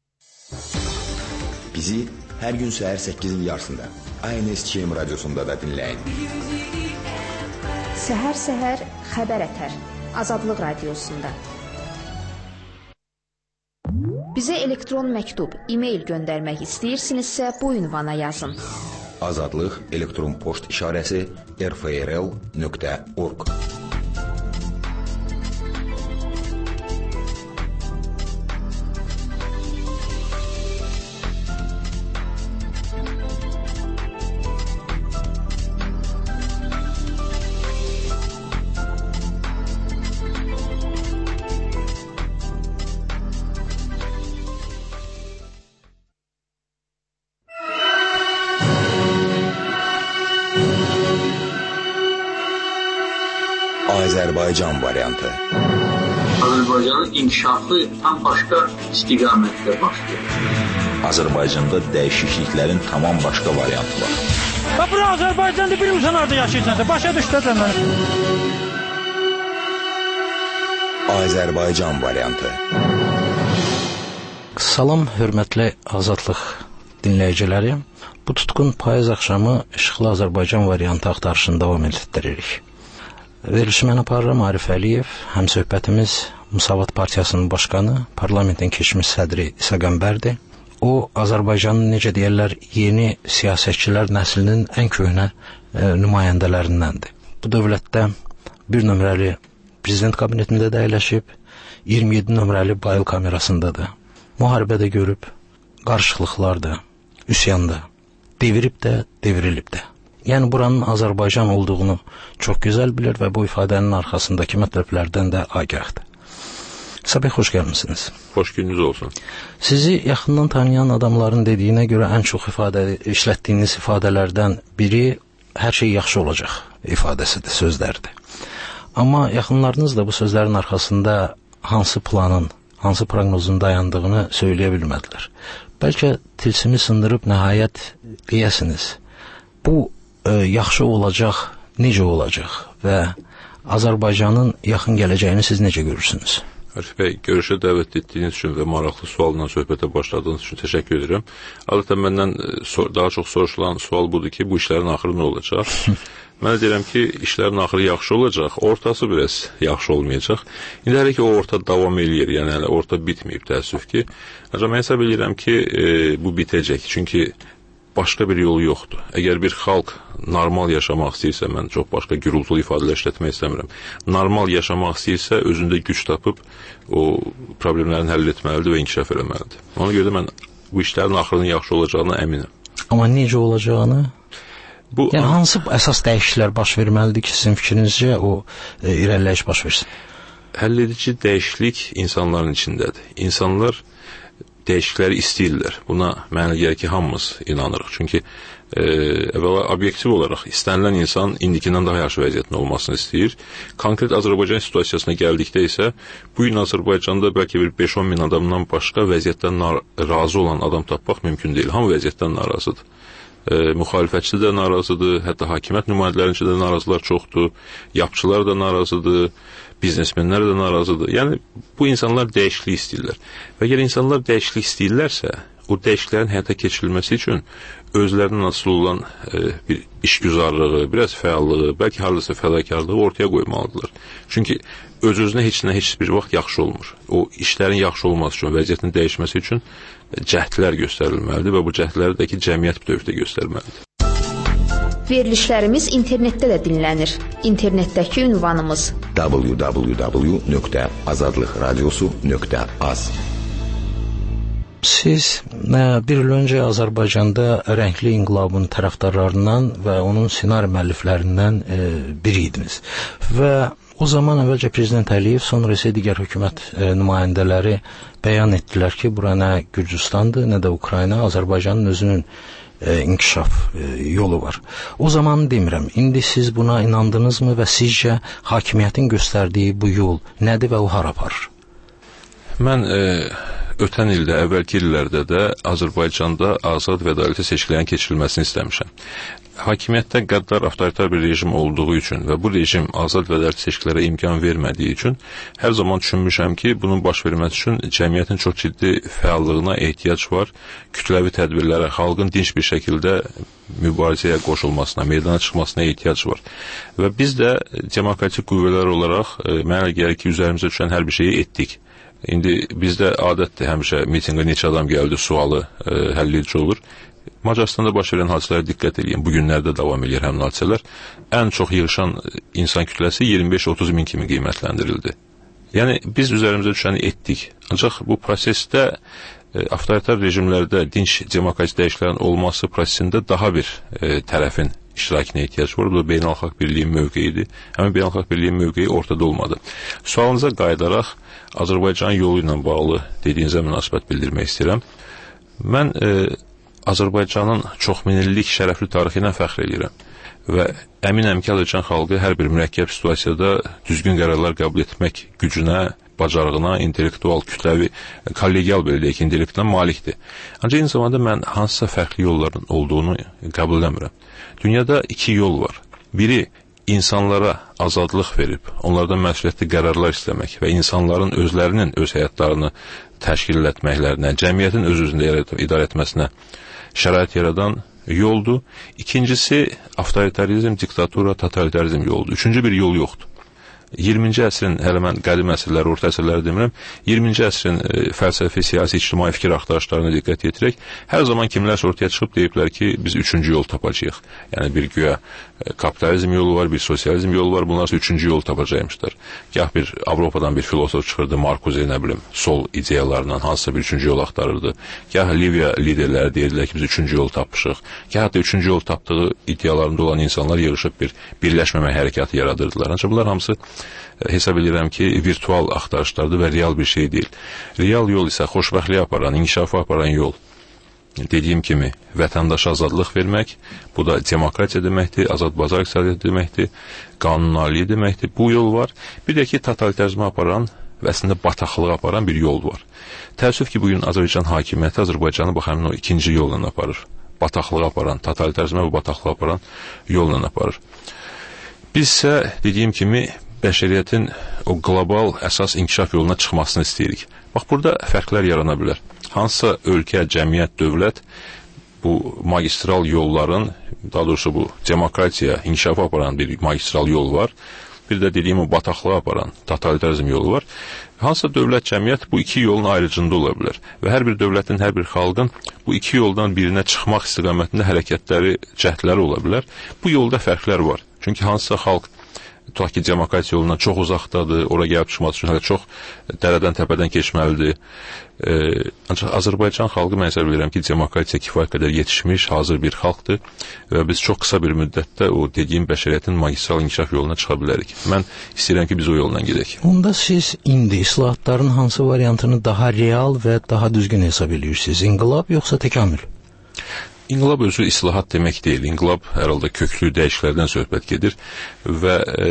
Bizi hər gün səhər səkkizin yarısında I N S K M radiosunda da dinləyin. Səhər-səhər xəbər ətər Azadlıq radiosunda. Bizə elektron məktub, e-mail göndərmək istəyirsinizsə bu ünvana yazın. Azadlıq elektron poçt işarəsi r f r l nöqtə org. Azərbaycan variantı. Azərbaycanın inkişafı tam başqa istiqamətdə başlayır. Azərbaycanda dəyişikliklərin tamam başqa variantı var. Bax, bura Azərbaycanda bilmirsən harada yaşayırsansa, başa düşdəcəm mən. Azərbaycan variantı. Salam, hörmətli Azadlıq dinləyiciləri. Bu tutqun payız axşamı İşıqlı Azərbaycan variantı axtarışını davam etdiririk. Verilişi mən aparıram Arif Əliyev, həm söhbətimiz Müsavat Partiyasının başqanı, parlamentin keçmiş sədri İsa Qəmbərdir. O, Azərbaycanın, necə deyərlər, yeni siyasətçilər nəslinin ən köhnə e, nümayəndələrindəndir. Bu dövlətdə bir nömrəli prezident kabinetində də əyləşib, iyirmi yeddi nömrəli Bayıl kamerasındadır. Müharibədə görüb, qarışıqlıqlarda, üsyanda, devirib də, devrilib də. Yəni buranın Azərbaycan olduğunu çox gözəl bilir və bu ifadənin arxasındakı mətləblərdən də agahdır. Sabah xoş gəlmisiniz. Xoş gününüz olsun. Sizi yaxından tanıyan adamların dediyinə görə ən çox ifadə işlətdiyiniz ifadələrdən biri hər şey yaxşı olacaq ifadəsidir, sözlərdir. Amma yaxınlarınız da bu sözlərin arxasında hansı planın, hansı proqnozun dayandığını söyləyə bilmədilər. Bəlkə tilsimi sındırıb nəhayət deyəsiniz. Bu e, yaxşı olacaq, necə olacaq və Azərbaycanın yaxın gələcəyini siz necə görürsünüz? Arif bəy, görüşə dəvət etdiyiniz üçün və maraqlı sualla söhbətə başladığınız üçün təşəkkür edirəm. Adətən məndən daha çox soruşulan sual budur ki, bu işlərin axırı nə olacaq? Mən deyirəm ki, işlərin axırı yaxşı olacaq, ortası biraz yaxşı olmayacaq. İndi hələ ki, o orta davam eləyir, yəni hələ orta bitməyib, təəssüf ki. Ancaq mən hesab edirəm ki, e, bu bitəcək, çünki başqa bir yolu yoxdur. Əgər bir xalq normal yaşamaq istəyirsə, mən çox başqa gürültülü ifadələr işlətmək istəmirəm. Normal yaşamaq istəyirsə, özündə güc tapıb o problemlərini həll etməlidir və inkişaf eləməlidir. Ona görə də mən bu işlərin axırının yaxşı olacağına əminəm. Amma necə olacağını? Bu, yəni hansı əsas dəyişikliklər baş verməlidir ki, sizin fikrinizcə o e, irəliləyiş baş versin? Həll edici dəyişiklik insanların içindədir. İnsanlar dəyişiklikləri istəyirlər. Buna mənə gəlir ki, hamımız inanırıq. Çünki e, əvvəla obyektiv olaraq istənilən insan indikindən daha yaxşı vəziyyətin olmasını istəyir. Konkret Azərbaycan situasiyasına gəldikdə isə bu gün Azərbaycanda bəlkə bir beş on min adamdan başqa vəziyyətdən razı olan adam tapmaq mümkün deyil. Hamı vəziyyətdən narazıdır. E, müxalifətçi də narazıdır, hətta hakimiyyət nümayəndələrinin də narazılar çoxdur, yapçılar da narazıdır, biznesmenlər də narazıdır. Yəni, bu insanlar dəyişiklik istəyirlər. Və əgər insanlar dəyişiklik istəyirlərsə, o dəyişikliklərin həyata keçirilməsi üçün özlərindən asılı olan e, bir işgüzarlığı, biraz fəallığı, bəlkə haradasa fədakarlığı ortaya qoymalıdırlar. Çünki öz-özünə heç nə heç bir vaxt yaxşı olmur. O işlərin yaxşı olması üçün, vəziyyətin dəyişməsi üçün cəhdlər göstərilməlidir və bu cəhdləri də ki, cəmiyyət bütövlükdə göstərməlidir. Verilişlərimiz internetdə də dinlənir. İnternetdəki ünvanımız w w w nöqtə azadlıq radiosu nöqtə az. Siz bir il öncə Azərbaycanda rəngli inqilabın tərəfdarlarından və onun ssenari müəlliflərindən e, biri idiniz. Və o zaman əvvəlcə Prezident Əliyev, sonra isə digər hökumət e, nümayəndələri bəyan etdilər ki, bura nə Gürcüstandır, nə də Ukrayna, Azərbaycanın özünün e, inkişaf e, yolu var. O zaman demirəm, indi siz buna inandınızmı və sizcə hakimiyyətin göstərdiyi bu yol nədir və o hara aparır? Mən e, ötən ildə, əvvəlki illərdə də Azərbaycanda azad və ədalətli seçkilərin keçirilməsini istəmişəm. Hakimiyyətdə qəddar avtoritar bir rejim olduğu üçün və bu rejim azad və ədalətli seçkilərə imkan vermədiyi üçün hər zaman düşünmüşəm ki, bunun baş verməsi üçün cəmiyyətin çox ciddi fəallığına ehtiyac var, kütləvi tədbirlərə, xalqın dinç bir şəkildə mübarizəyə qoşulmasına, meydana çıxmasına ehtiyac var. Və biz də demokratik qüvvələr olaraq mənə gəlir ki, üzərimizə düşən hər bir şeyi etdik. İndi bizdə adətdir, həmişə mitinqə neçə adam gəldi sualı e, həll edici olur. Macaristanda baş verən hadisələrə diqqət edin. Bu günlərdə davam edir həmin hadisələr. Ən çox yığışan insan kütləsi iyirmi beş otuz min kimi qiymətləndirildi. Yəni biz üzərimizə düşəni etdik. Ancaq bu prosesdə e, avtoritar rejimlərdə dinç demokratik dəyişikliklərin olması prosesində daha bir e, tərəfin iştirakına ehtiyac var. Bu da beynəlxalq birliyin mövqeyidir. Həmin beynəlxalq birliyin mövqeyi ortada olmadı. Sualınıza qayıdaraq Azərbaycan yolu ilə bağlı dediyinizə münasibət bildirmək istəyirəm. Mən e, Azərbaycanın çoxminillik şərəfli tarixi ilə fəxr edirəm və əminəm ki, Azərbaycan xalqı hər bir mürəkkəb situasiyada düzgün qərarlar qəbul etmək gücünə, bacarığına, intellektual, kütləvi, kollegial belə deyək, intellektinə malikdir. Ancaq eyni zamanda mən hansısa fərqli yolların olduğunu qəbul edəmirəm. Dünyada iki yol var. Biri, insanlara azadlıq verib, onlardan məsuliyyətli qərarlar istəmək və insanların özlərinin öz həyatlarını təşkil etməklərinə, cəmiyyətin öz-özündə idarə etməsinə şərait yaradan yoldur. İkincisi, avtoritarizm, diktatura, totalitarizm yoldur. Üçüncü bir yol yoxdur. iyirminci əsrin, hələ mən qədim əsrləri, orta əsrləri demirəm, iyirminci əsrin e, fəlsəfi, siyasi, ictimai fikir axtarışlarına diqqət yetirək, hər zaman kimlərsə ortaya çıxıb deyiblər ki, biz üçüncü yol tapacağıq. Yəni bir güya e, kapitalizm yolu var, bir sosializm yolu var, bunlarsa üçüncü yol tapacaqmışlar. Gah bir Avropadan bir filosof çıxırdı, Markuze, nə bilim, sol ideyalarla hansısa bir üçüncü yol axtarırdı. Gah Liviya liderləri deyirlər ki, biz üçüncü yol tapmışıq. Gah da üçüncü yol tapdığı iddialarında olan insanlar yığışıb bir birləşməmək hərəkatı yaradırdılar. Ancaq bunlar hamısı hesab edirəm ki, virtual axtarışlardır və real bir şey deyil. Real yol isə xoşbəxtliyə aparan, inkişafa aparan yol. Dediyim kimi, vətəndaşa azadlıq vermək, bu da demokratiya deməkdir, azad bazar iqtisadiyyatı deməkdir, qanunaliliyi deməkdir. Bu yol var. Bir də ki, totalitarizmə aparan və əslində bataqlığa aparan bir yol var. Təəssüf ki, bugün Azərbaycan hakimiyyəti Azərbaycanı bax həmin o ikinci yolla aparır. Bataqlığa aparan, totalitarizmə və bataqlığa aparan yolla aparır. Biz isə, dediyim kimi, bəşəriyyətin o qlobal əsas inkişaf yoluna çıxmasını istəyirik. Bax, burada fərqlər yarana bilər. Hansısa ölkə, cəmiyyət, dövlət bu magistral yolların, daha doğrusu bu demokratiya, inkişafa aparan bir magistral yol var. Bir də dediyim o bataqlığa aparan totalitarizm yolu var. Hansısa dövlət, cəmiyyət bu iki yolun ayrıcında ola bilər. Və hər bir dövlətin, hər bir xalqın bu iki yoldan birinə çıxmaq istiqamətində hərəkətləri, cəhdləri ola bilər. Bu yolda fərqlər var. Çünki hansısa xalq tutaq ki, demokratiya yolundan çox uzaqdadır, ora gəlib çıxması üçün hələ çox dərədən, təpədən keçməlidir. E, ancaq Azərbaycan xalqı mən hesab edirəm ki, demokratiya kifayət qədər yetişmiş, hazır bir xalqdır və biz çox qısa bir müddətdə o dediyim bəşəriyyətin magistral inkişaf yoluna çıxa bilərik. Mən istəyirəm ki, biz o yolla gedək. Onda siz indi islahatların hansı variantını daha real və daha düzgün hesab edirsiniz? İnqilab yoxsa təkamül? İnqilab özü islahat demək deyil. İnqilab hər halda köklü dəyişikliklərdən söhbət gedir və e,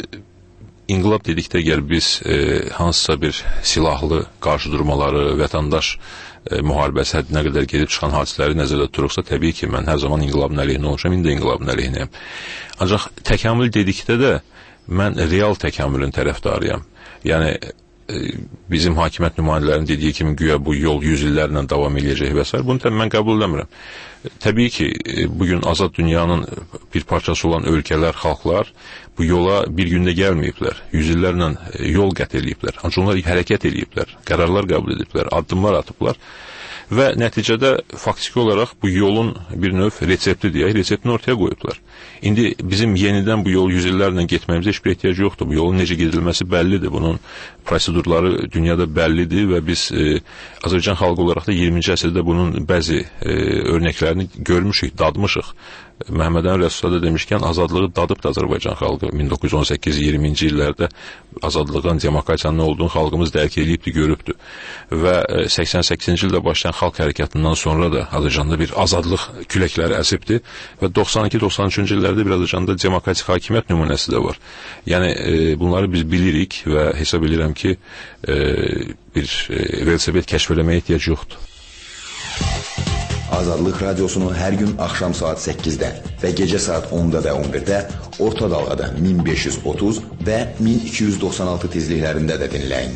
inqilab dedikdə əgər biz e, hansısa bir silahlı qarşıdurmaları, vətəndaş e, müharibəsi həddinə qədər gedib çıxan hadisələri nəzərdə tutursa, təbii ki, mən hər zaman inqilabın əleyhinə olmuşam, indi inqilabın əleyhinəyəm. Ancaq təkamül dedikdə də mən real təkamülün tərəfdarıyam. Yəni bizim hakimiyyət nümayəndələrinin dediyi kimi güya bu yol yüz illərlə davam edəcək və s. Bunu da mən qəbul edəmirəm. Təbii ki, bugün azad dünyanın bir parçası olan ölkələr, xalqlar bu yola bir gündə gəlməyiblər. Yüz illərlə yol qət ediblər. Ancaq onlar hərəkət ediblər, qərarlar qəbul ediblər, addımlar atıblar və nəticədə faktiki olaraq bu yolun bir növ resepti deyək, reseptini ortaya qoyublar. İndi bizim yenidən bu yol yüz illərlə getməyimizə heç bir ehtiyac yoxdur. Bu yolun necə gedilməsi bəllidir. Bunun prosedurları dünyada bəllidir və biz e, Azərbaycan xalqı olaraq da iyirminci əsrdə bunun bəzi e, örnəklərini görmüşük, dadmışıq. Məhəmməd Əmin Rəsulzadə demişkən, azadlığı dadıb da Azərbaycan xalqı min doqquz yüz on səkkiz iyirminci illərdə azadlığın, demokratiyanın nə olduğunu xalqımız dərk edibdi, görübdü. Və səksən səkkizinci ildə başlayan xalq hərəkatından sonra da Azərbaycanda bir azadlıq küləkləri əsibdi və doxsan iki doxsan üçüncü illərdə bir Azərbaycanda demokratik hakimiyyət nümunəsi də var. Yəni e, bunları biz bilirik və hesab edirəm ki, e, bir e, velosiped kəşf eləməyə ehtiyac yoxdur. Azadlıq radiosunu hər gün axşam saat səkkizdə və gecə saat onda və on birdə orta dalğada min beş yüz otuz və min iki yüz doxsan altı tezliklərində də dinləyin.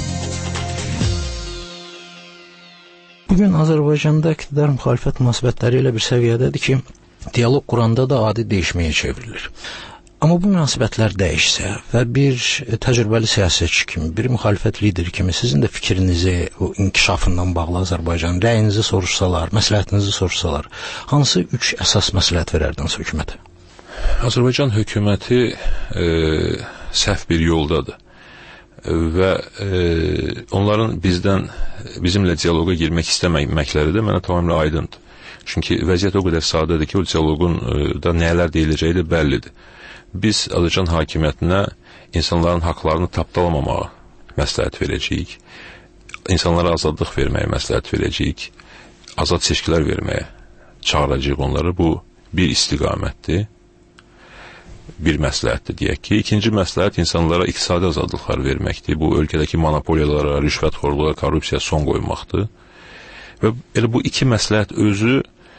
Bugün Azərbaycanda iqtidar müxalifət münasibətləri elə bir səviyyədədir ki, dialoq quranda da adi dəyişməyə çevrilir. Amma bu münasibətlər dəyişsə və bir təcrübəli siyasətçi kimi, bir müxalifət lideri kimi sizin də fikrinizi, o inkişafından bağlı Azərbaycan rəyinizi soruşsalar, məsləhətinizi soruşsalar, hansı üç əsas məsləhət verərdiniz hökumətə? Azərbaycan hökuməti e, səhv bir yoldadır və e, onların bizdən, bizimlə diyaloqa girmək istəməkləri də mənə tamamilə aydındır. Çünki vəziyyət o qədər sadədir ki, o diyaloqun e, da nələr deyiləcəyi də bəllidir. Biz Azərbaycan hakimiyyətinə insanların haqlarını tapdalamağa məsləhət verəcəyik, insanlara azadlıq verməyə məsləhət verəcəyik, azad seçkilər verməyə çağıracağıq onları. Bu bir istiqamətdir, bir məsləhətdir deyək ki. İkinci məsləhət insanlara iqtisadi azadlıqlar verməkdir. Bu ölkədəki monopoliyalara, rüşvətxorluğa, korrupsiyaya son qoymaqdır. Və elə bu iki məsləhət özü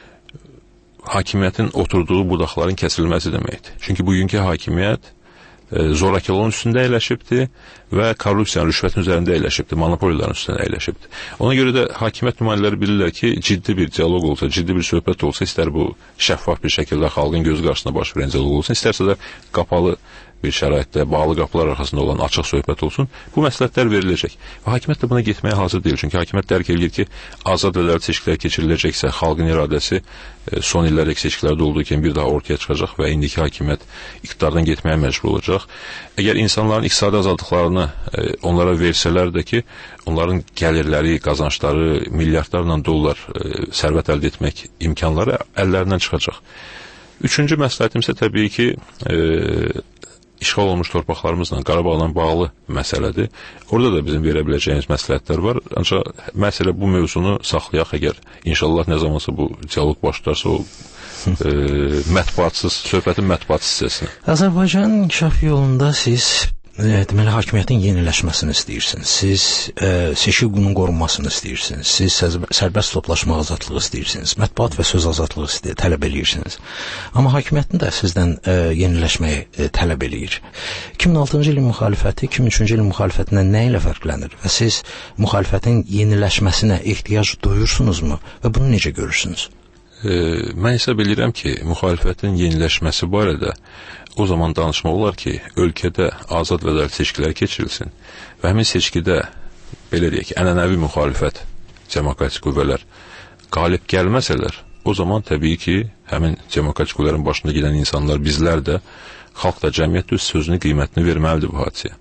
hakimiyyətin oturduğu budaqların kəsilməsi deməkdir. Çünki bugünkü hakimiyyət e, zorakılığın üstündə əyləşibdir və korrupsiyanın, rüşvətin üzərində əyləşibdir, monopoliyaların üstündə əyləşibdir. Ona görə də hakimiyyət nümayəndələri bilirlər ki, ciddi bir diyaloq olsa, ciddi bir söhbət olsa, istər bu şəffaf bir şəkildə xalqın gözü qarşısında baş verən diyaloq olsun, istərsə də qapalı bir şəraitdə, bağlı qapılar arxasında olan açıq söhbət olsun, bu məsləhətlər veriləcək. Və hakimiyyət də buna getməyə hazır deyil. Çünki hakimiyyət dərk edir ki, azad və dərli seçkilər keçiriləcəksə, xalqın iradəsi son illərdəki seçkilərdə olduğu kimi bir daha ortaya çıxacaq və indiki hakimiyyət iqtidardan getməyə məcbur olacaq. Əgər insanların iqtisadi azadlıqlarını onlara versələr də ki, onların gəlirləri, qazançları, milyardlarla dollar sərvət əldə etmək imkanları əllərindən çıxacaq. Üçüncü məsləhətim isə təbii ki, e, işğal olmuş torpaqlarımızla, Qarabağla bağlı məsələdir. Orada da bizim verə biləcəyimiz məsləhətlər var. Ancaq məsələ bu mövzunu saxlayaq, əgər inşallah nə zamansa bu diyaloq başlarsa o e, mətbuatsız, söhbətin mətbuatsız hissəsini. Azərbaycanın inkişaf yolunda siz e, deməli hakimiyyətin yeniləşməsini istəyirsiniz. Siz e, seçki hüququnun qorunmasını istəyirsiniz. Siz sərbəst toplaşma azadlığı istəyirsiniz. Mətbuat və söz azadlığı istəyir, tələb edirsiniz. Amma hakimiyyətin də sizdən e, yeniləşməyi e, tələb edir. iki min altıncı ilin müxalifəti iki min üçüncü ilin müxalifətindən nə ilə fərqlənir və siz müxalifətin yeniləşməsinə ehtiyac duyursunuzmu və bunu necə görürsünüz? E, mən hesab edirəm ki, müxalifətin yeniləşməsi barədə o zaman danışmaq olar ki, ölkədə azad və dərli seçkilər keçirilsin və həmin seçkidə, belə deyək ki, ənənəvi müxalifət, demokratik qüvvələr qalib gəlməsələr, o zaman təbii ki, həmin demokratik qüvvələrin başında gedən insanlar, bizlər də, xalq da, cəmiyyət də öz sözünü, qiymətini verməlidir bu hadisəyə.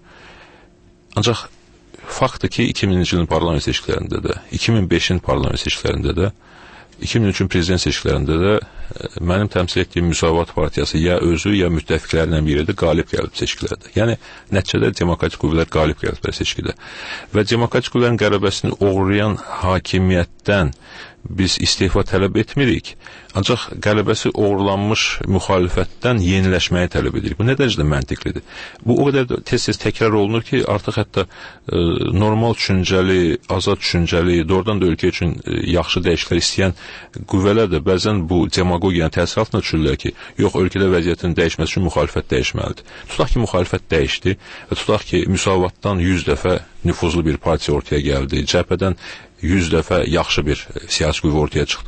Ancaq faktdır ki, iki minci ilin parlament seçkilərində də, iki min beşin parlament seçkilərində də, iki min üçün prezident seçkilərində də mənim təmsil etdiyim Müsavat Partiyası ya özü, ya müttəfiqlərlə bir yerdə qalib gəlib seçkilərdə. Yəni, nəticədə demokratik qüvvələr qalib gəliblər seçkidə. Və demokratik qüvvələrin qələbəsini oğurlayan hakimiyyətdən biz istefa tələb etmirik, ancaq qələbəsi oğurlanmış müxalifətdən yeniləşməyi tələb edirik. Bu nə dərəcədə məntiqlidir? Bu o qədər tez-tez təkrar olunur ki, artıq hətta e, normal düşüncəli, azad düşüncəli, doğrudan da ölkə üçün e, yaxşı dəyişikliklər istəyən qüvvələr də bəzən bu demagogiyanın təsir altına düşürlər ki, yox, ölkədə vəziyyətin dəyişməsi üçün müxalifət dəyişməlidir. Tutaq ki, müxalifət dəyişdi və tutaq ki, Müsavatdan yüz dəfə nüfuzlu bir partiya ortaya gəldi, cəbhədən yüz dəfə yaxşı bir siyasi qüvvə ortaya çıxdı.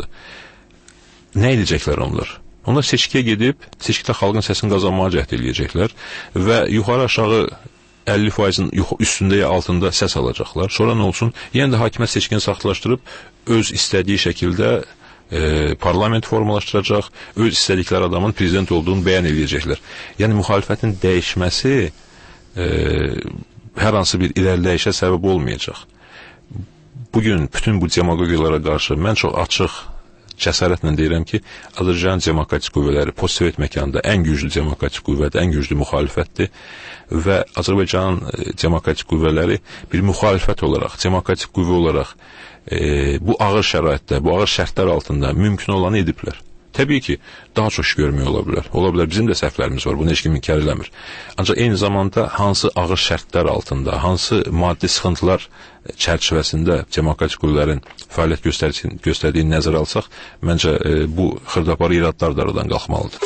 Nə edəcəklər onlar? Onlar seçkiyə gedib, seçkidə xalqın səsini qazanmağa cəhd edəcəklər və yuxarı aşağı əlli faizin üstündə ya altında səs alacaqlar. Sonra nə olsun? Yenə də hakimiyyət seçkini saxtalaşdırıb öz istədiyi şəkildə e, parlament formalaşdıracaq, öz istədikləri adamın prezident olduğunu bəyan edəcəklər. Yəni müxalifətin dəyişməsi e, hər hansı bir irəliləyişə səbəb olmayacaq. Bugün bütün bu demagogiyalara qarşı mən çox açıq, cəsarətlə deyirəm ki, Azərbaycan demokratik qüvvələri postsovet məkanda ən güclü demokratik qüvvədir, ən güclü müxalifətdir və Azərbaycan demokratik qüvvələri bir müxalifət olaraq, demokratik qüvvə olaraq e, bu ağır şəraitdə, bu ağır şərtlər altında mümkün olanı ediblər. Təbii ki, daha çox iş görmək ola bilər. Ola bilər, bizim də səhvlərimiz var, bunu heç kim inkar eləmir. Ancaq eyni zamanda hansı ağır şərtlər altında, hansı maddi sıxıntılar çərçivəsində demokratik qüvvələrin fəaliyyət göstərdiyini, göstərdiyini nəzərə alsaq, məncə e, bu xırdaparı iradlar da aradan qalxmalıdır.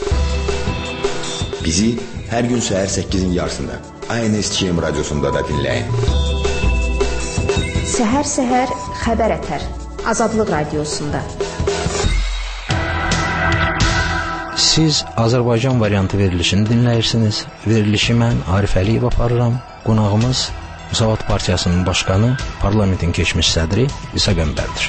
Bizi hər gün səhər səkkizin yarısında A N S Ç M radiosunda da dinləyin. Səhər-səhər xəbər ətər Azadlıq radiosunda. Siz Azərbaycan variantı verilişini dinləyirsiniz. Verilişi mən Arif Əliyev aparıram. Qonağımız Müsavat Partiyasının başqanı, parlamentin keçmiş sədri İsa Qəmbərdir.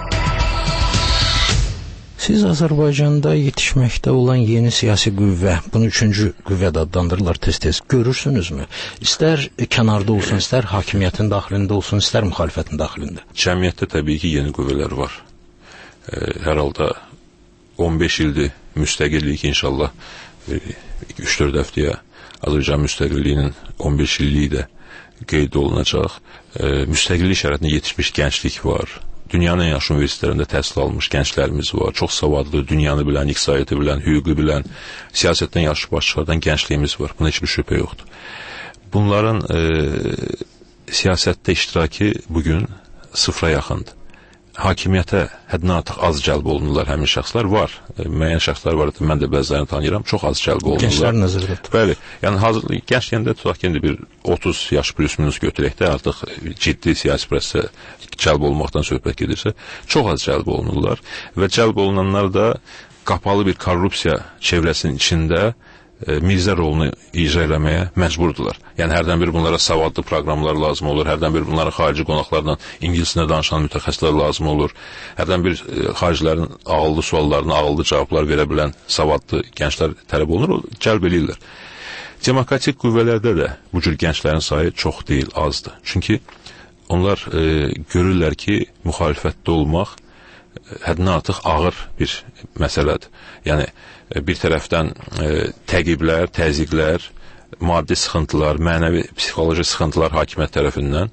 Siz Azərbaycanda yetişməkdə olan yeni siyasi qüvvə, bunu üçüncü qüvvə də adlandırırlar tez-tez, görürsünüzmü? İstər kənarda olsun, istər hakimiyyətin daxilində olsun, istər müxalifətin daxilində. Cəmiyyətdə təbii ki, yeni qüvvələr var. E, hər halda on beş ildir müstəqillik inşallah üç dörd həftəyə Azərbaycan müstəqilliyinin on beş illiyi də qeyd olunacaq. E, müstəqillik şəraitində yetişmiş gənclik var. Dünyanın ən yaxşı universitetlərində təhsil almış gənclərimiz var. Çox savadlı, dünyanı bilən, iqtisadiyyatı bilən, hüququ bilən, siyasətdən yaxşı baş çıxardan gəncliyimiz var. Buna heç bir şübhə yoxdur. Bunların e, siyasətdə iştirakı bugün sıfıra yaxındır. Hakimiyyətə həddindən artıq az cəlb olunurlar həmin şəxslər var. E, müəyyən şəxslər var, mən də bəzilərini tanıyıram, çox az cəlb olunurlar. Gənclər nəzərdə tutulur. Bəli, yəni hazır gənc deyəndə tutaq ki, indi bir otuz yaş plus minus götürək də artıq ciddi siyasi prosesdə cəlb olmaqdan söhbət gedirsə, çox az cəlb olunurlar və cəlb olunanlar da qapalı bir korrupsiya çevrəsinin içində e, mirzə rolunu icra eləməyə məcburdular. Yəni hərdən bir bunlara savadlı proqramlar lazım olur, hərdən bir bunlara xarici qonaqlardan ingiliscə danışan mütəxəssislər lazım olur, hərdən bir e, xaricilərin ağıllı suallarına ağıllı cavablar verə bilən savadlı gənclər tələb olunur, cəlb eləyirlər. Demokratik qüvvələrdə də bu cür gənclərin sayı çox deyil, azdır. Çünki onlar e, görürlər ki, müxalifətdə olmaq e, həddindən artıq ağır bir məsələdir. Yəni e, bir tərəfdən e, təqiblər, təzyiqlər, maddi sıxıntılar, mənəvi, psixoloji sıxıntılar hakimiyyət tərəfindən,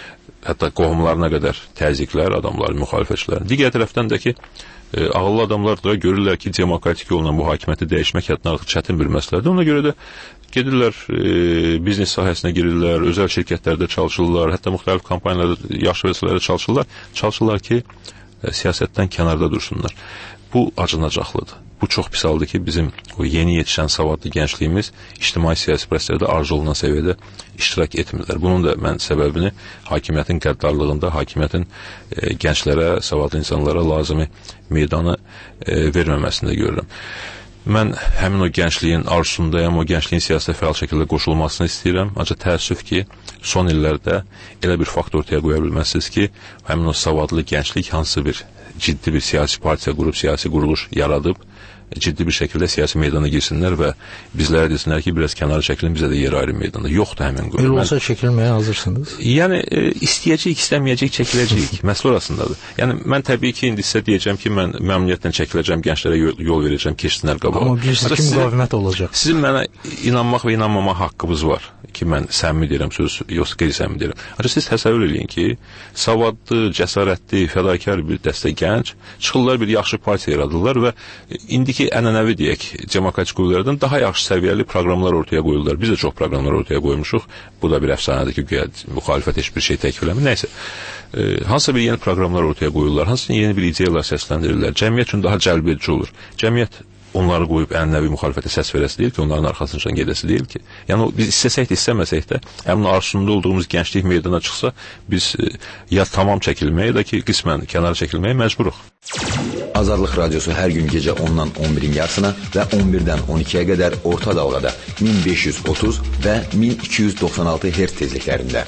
hətta qohumlarına qədər təzyiqlər adamların, müxalifətçilərin. Digər tərəfdən də ki, e, ağıllı adamlar da görürlər ki, demokratik yolla bu hakimiyyəti dəyişmək həddindən artıq çətin bir məsələdir. Ona görə də gedirlər, e, biznes sahəsinə girirlər, özəl şirkətlərdə çalışırlar, hətta müxtəlif kampaniyalarda, yaxşı vəzifələrdə çalışırlar. Çalışırlar ki, e, siyasətdən kənarda dursunlar. Bu acınacaqlıdır. Bu çox pis haldır ki, bizim o yeni yetişən savadlı gəncliyimiz ictimai siyasi proseslərdə arzu olunan səviyyədə iştirak etmirlər. Bunun da mən səbəbini hakimiyyətin qəddarlığında, hakimiyyətin e, gənclərə, savadlı insanlara lazımi meydanı e, verməməsində görürəm. Mən həmin o gəncliyin arzusundayam, o gəncliyin siyasətə fəal şəkildə qoşulmasını istəyirəm. Ancaq təəssüf ki, son illərdə elə bir fakt ortaya qoya bilməzsiniz ki, həmin o savadlı gənclik hansı bir ciddi bir siyasi partiya qurub, siyasi quruluş yaradıb, ciddi bir şəkildə siyasi meydana girsinlər və bizlərə desinlər ki, biraz kənara çəkilin, bizə də yer ayrı meydanda. Yoxdur həmin qrup. Elə olsa çəkilməyə hazırsınız? Yəni, e, istəyəcəyik, istəməyəcəyik, çəkiləcəyik. Məsələ orasındadır. Yəni, mən təbii ki, indi sizə deyəcəm ki, mən məmnuniyyətlə çəkiləcəm, gənclərə yol, yol verəcəm, keçsinlər qabağa. Amma bilirsiniz ki, müqavimət olacaq. Sizin mənə inanmaq və inanmamaq haqqınız var ki, mən səmimi deyirəm, söz yoxsa qeyri-səmimi deyirəm. Ancaq siz təsəvvür eləyin ki, savadlı, cəsarətli, fədakar bir dəstə gənc çıxırlar, bir yaxşı partiya yaradırlar və indiki ənənəvi deyək, demokratik qüvvələrdən daha yaxşı səviyyəli proqramlar ortaya qoyurlar. Biz də çox proqramlar ortaya qoymuşuq. Bu da bir əfsanədir ki, müxalifət heç bir şey təklif eləmir. Nəysə, e, hansısa bir yeni proqramlar ortaya qoyurlar, hansısa yeni bir ideyalar səsləndirirlər. Cəmiyyət üçün daha cəlbedici olur. Cəmiyyət onları qoyub ənənəvi müxalifətə səs verəsi deyil ki, onların arxasınca gedəsi deyil ki. Yəni, biz istəsək də, istəməsək də, həmin arzusunda olduğumuz gənclik meydana çıxsa, biz e, ya tamam çəkilməyə, ya da ki, qismən kənara çəkilməyə məcburuq. Azadlıq radiosu hər gün gecə ondan on birin yarısına və on birdən on ikiyə qədər orta dalğada min beş yüz otuz və min iki yüz doxsan altı hertz tezliklərində.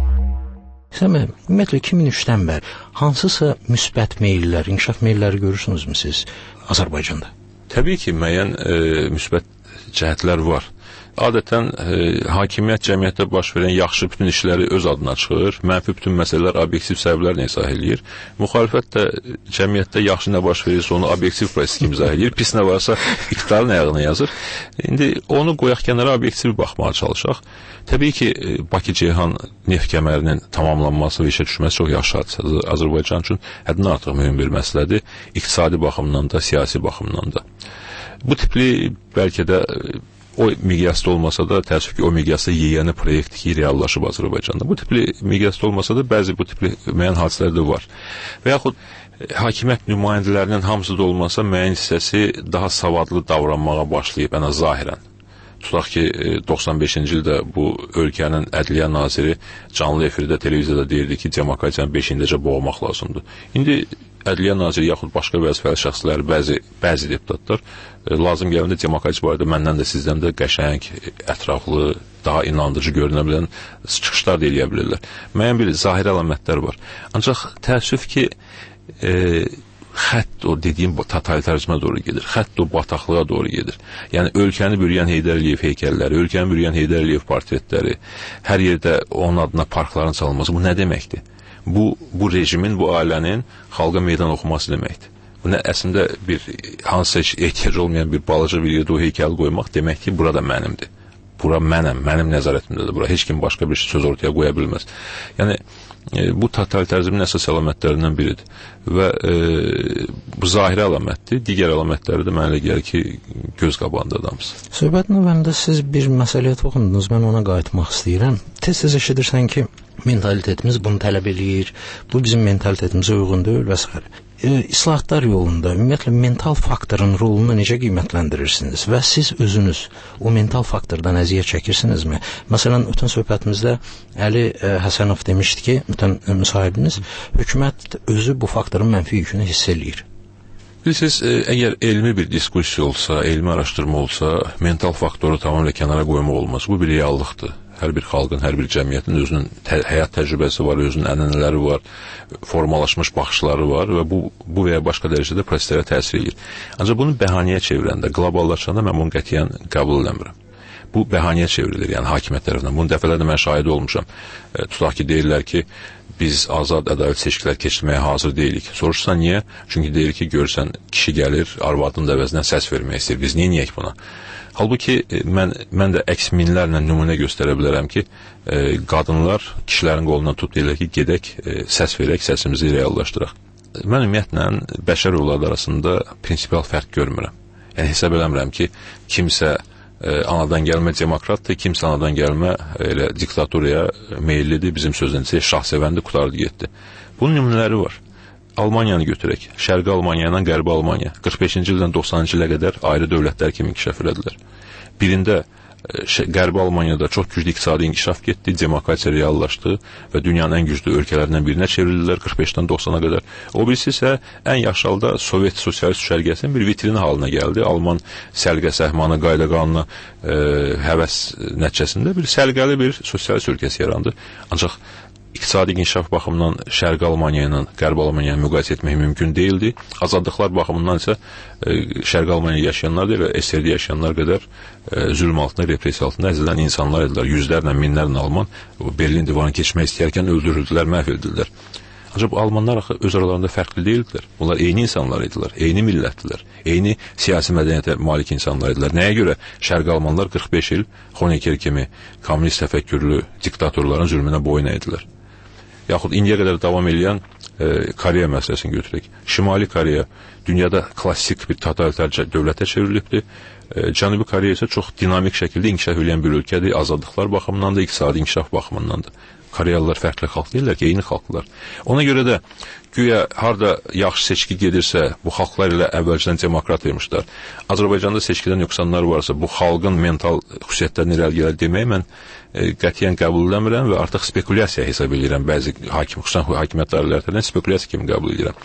Səmə, ümumiyyətlə iki min üçdən bəri hansısa müsbət meyllər, inkişaf meylləri görürsünüzmü siz Azərbaycanda? Təbii ki, müəyyən e, müsbət cəhətlər var. Adətən e, hakimiyyət cəmiyyətdə baş verən yaxşı bütün işləri öz adına çıxır, mənfi bütün məsələlər obyektiv səbəblərlə izah eləyir. Müxalifət də cəmiyyətdə yaxşı nə baş verirsə onu obyektiv proses kimi izah eləyir, pis nə varsa iqtidarın ayağına yazır. İndi onu qoyaq kənara, obyektiv baxmağa çalışaq. Təbii ki, Bakı-Ceyhan neft kəmərinin tamamlanması və işə düşməsi çox yaxşı hadisədir. Azərbaycan üçün həddindən artıq mühüm bir məsələdir, iqtisadi baxımdan da, siyasi baxımdan da. Bu tipli bəlkə də o miqyasda olmasa da, təəssüf ki, o miqyasda yiyəni proyekt ki, reallaşıb Azərbaycanda. Bu tipli miqyasda olmasa da, bəzi bu tipli müəyyən hadisələr də var. Və yaxud hakimiyyət nümayəndələrinin hamısı da olmasa, müəyyən hissəsi daha savadlı davranmağa başlayıb, ən az zahirən. Tutaq ki, doxsan beşinci ildə bu ölkənin ədliyyə naziri canlı efirdə, televiziyada deyirdi ki, demokratiyanı beşindəcə boğmaq lazımdır. İndi ədliyyə naziri yaxud başqa vəzifəli şəxslər, bəzi, bəzi deputatlar lazım gələndə demokratiya barədə məndən də sizdən də qəşəng, ətraflı, daha inandırıcı görünə bilən çıxışlar da eləyə bilirlər. Müəyyən bir zahiri əlamətlər var. Ancaq təəssüf ki, e, xətt o dediyim totalitarizmə doğru gedir. Xətt o bataqlığa doğru gedir. Yəni ölkəni bürüyən Heydər Əliyev heykəlləri, ölkəni bürüyən Heydər Əliyev portretləri, hər yerdə onun adına parkların çalınması, bu nə deməkdir? Bu, bu rejimin, bu ailənin xalqa meydan oxuması deməkdir. Bu nə, əslində bir hansısa heç ehtiyac olmayan bir balaca bir yerdə o heykəli qoymaq demək ki, burada mənimdir. Bura mənəm, mənim nəzarətimdədir. Bura heç kim başqa bir söz ortaya qoya bilməz. Yəni, e, bu totalitarizmin əsas əlamətlərindən biridir. Və e, bu zahiri əlamətdir. Digər əlamətləri də mənə gəlir ki, göz qabağında adamız. Söhbətin əvvəlində siz bir məsələyə toxundunuz, mən ona qayıtmaq istəyirəm. Tez-tez eşidirsən ki, mentalitetimiz bunu tələb eləyir, bu bizim mentalitetimizə uyğun deyil və s. E, islahatlar yolunda ümumiyyətlə mental faktorun rolunu necə qiymətləndirirsiniz və siz özünüz o mental faktordan əziyyət çəkirsinizmi? Məsələn, ötən söhbətimizdə Əli e, Həsənov demişdi ki, ötən e, müsahibimiz, hökumət özü bu faktorun mənfi yükünü hiss eləyir. Bilirsiniz, e, əgər elmi bir diskussiya olsa, elmi araşdırma olsa, mental faktoru tamamilə kənara qoymaq olmaz. Bu bir reallıqdır. Hər bir xalqın, hər bir cəmiyyətin özünün tə həyat təcrübəsi var, özünün ənənələri var, formalaşmış baxışları var və bu, bu və ya başqa dərəcədə proseslərə təsir edir. Ancaq bunu bəhanəyə çevirəndə, qloballaşanda mən bunu qətiyyən qəbul edəmirəm. Bu bəhanəyə çevrilir, yəni hakimiyyət tərəfindən. Bunu dəfələrlə mən şahid olmuşam. E, tutaq ki, deyirlər ki, biz azad ədalət seçkilər keçirməyə hazır deyilik. Soruşsan niyə? Çünki deyir ki, görürsən, kişi gəlir, arvadının da əvəzinə səs vermək istəyir. Biz niyə niyək buna? Halbuki mən, mən də əks minlərlə nümunə göstərə bilərəm ki, e, qadınlar kişilərin qolundan tut deyirlər ki, gedək, e, səs verək, səsimizi reallaşdıraq. Mən ümumiyyətlə bəşər övladı arasında prinsipial fərq görmürəm. Yəni hesab eləmirəm ki, kimsə e, anadan gəlmə demokratdır, kimsə anadan gəlmə elə diktatoriyaya meyillidir, bizim sözləncə şahsevəndi qutardı getdi. Bunun nümunələri var. Almaniyanı götürək. Şərqi Almaniya ilə Qərbi Almaniya qırx beşinci ildən doxsanıncı ilə qədər ayrı dövlətlər kimi inkişaf elədilər. Birində Qərbi Almaniyada çox güclü iqtisadi inkişaf getdi, demokratiya reallaşdı və dünyanın ən güclü ölkələrindən birinə çevrildilər qırx beşdən doxsana qədər. O birisi isə ən yaxşı halda Sovet sosialist düşərgəsinin bir vitrini halına gəldi. Alman səlqə səhmanı, qayda qanuna e, həvəs nəticəsində bir səlqəli bir sosialist ölkəsi yarandı. Ancaq iqtisadi inkişaf baxımından Şərqi Almaniya ilə Qərbi Almaniyanı müqayisə etmək mümkün deyildi. Azadlıqlar baxımından isə e, Şərqi Almaniyada yaşayanlar deyil, S S R-də yaşayanlar qədər e, zülm altında, repressiya altında əzilən insanlar idilər. Yüzlərlə, minlərlə Alman Berlin divarını keçmək istəyərkən öldürüldülər, məhv edildilər. Ancaq bu Almanlar axı öz aralarında fərqli deyildilər. Bunlar eyni insanlar idilər, eyni millətdilər, eyni siyasi mədəniyyətə malik insanlar idilər. Nəyə görə Şərqi Almanlar qırx beş il Honecker kimi kommunist təfəkkürlü diktatorların zülmünə boyun eydilər? Yaxud indiyə qədər davam edən e, Koreya məsələsini götürək. Şimali Koreya dünyada klassik bir totalitar dövlətə çevrilibdir. E, Cənubi Koreya isə çox dinamik şəkildə inkişaf edən bir ölkədir. Azadlıqlar baxımından da, iqtisadi inkişaf baxımından da. Koreyalılar fərqli xalq deyirlər ki, eyni xalqlar. Ona görə də güya harda yaxşı seçki gedirsə, bu xalqlar ilə əvvəlcədən demokrat imişlər. Azərbaycanda seçkidən yoxsanlar varsa, bu xalqın mental xüsusiyyətlərini irəli gəlir demək mən e, qətiyyən qəbul edəmirəm və artıq spekulyasiya hesab edirəm. Bəzi hakim, xüsusən hakimiyyət dairələri tərəfindən spekulyasiya kimi qəbul edirəm.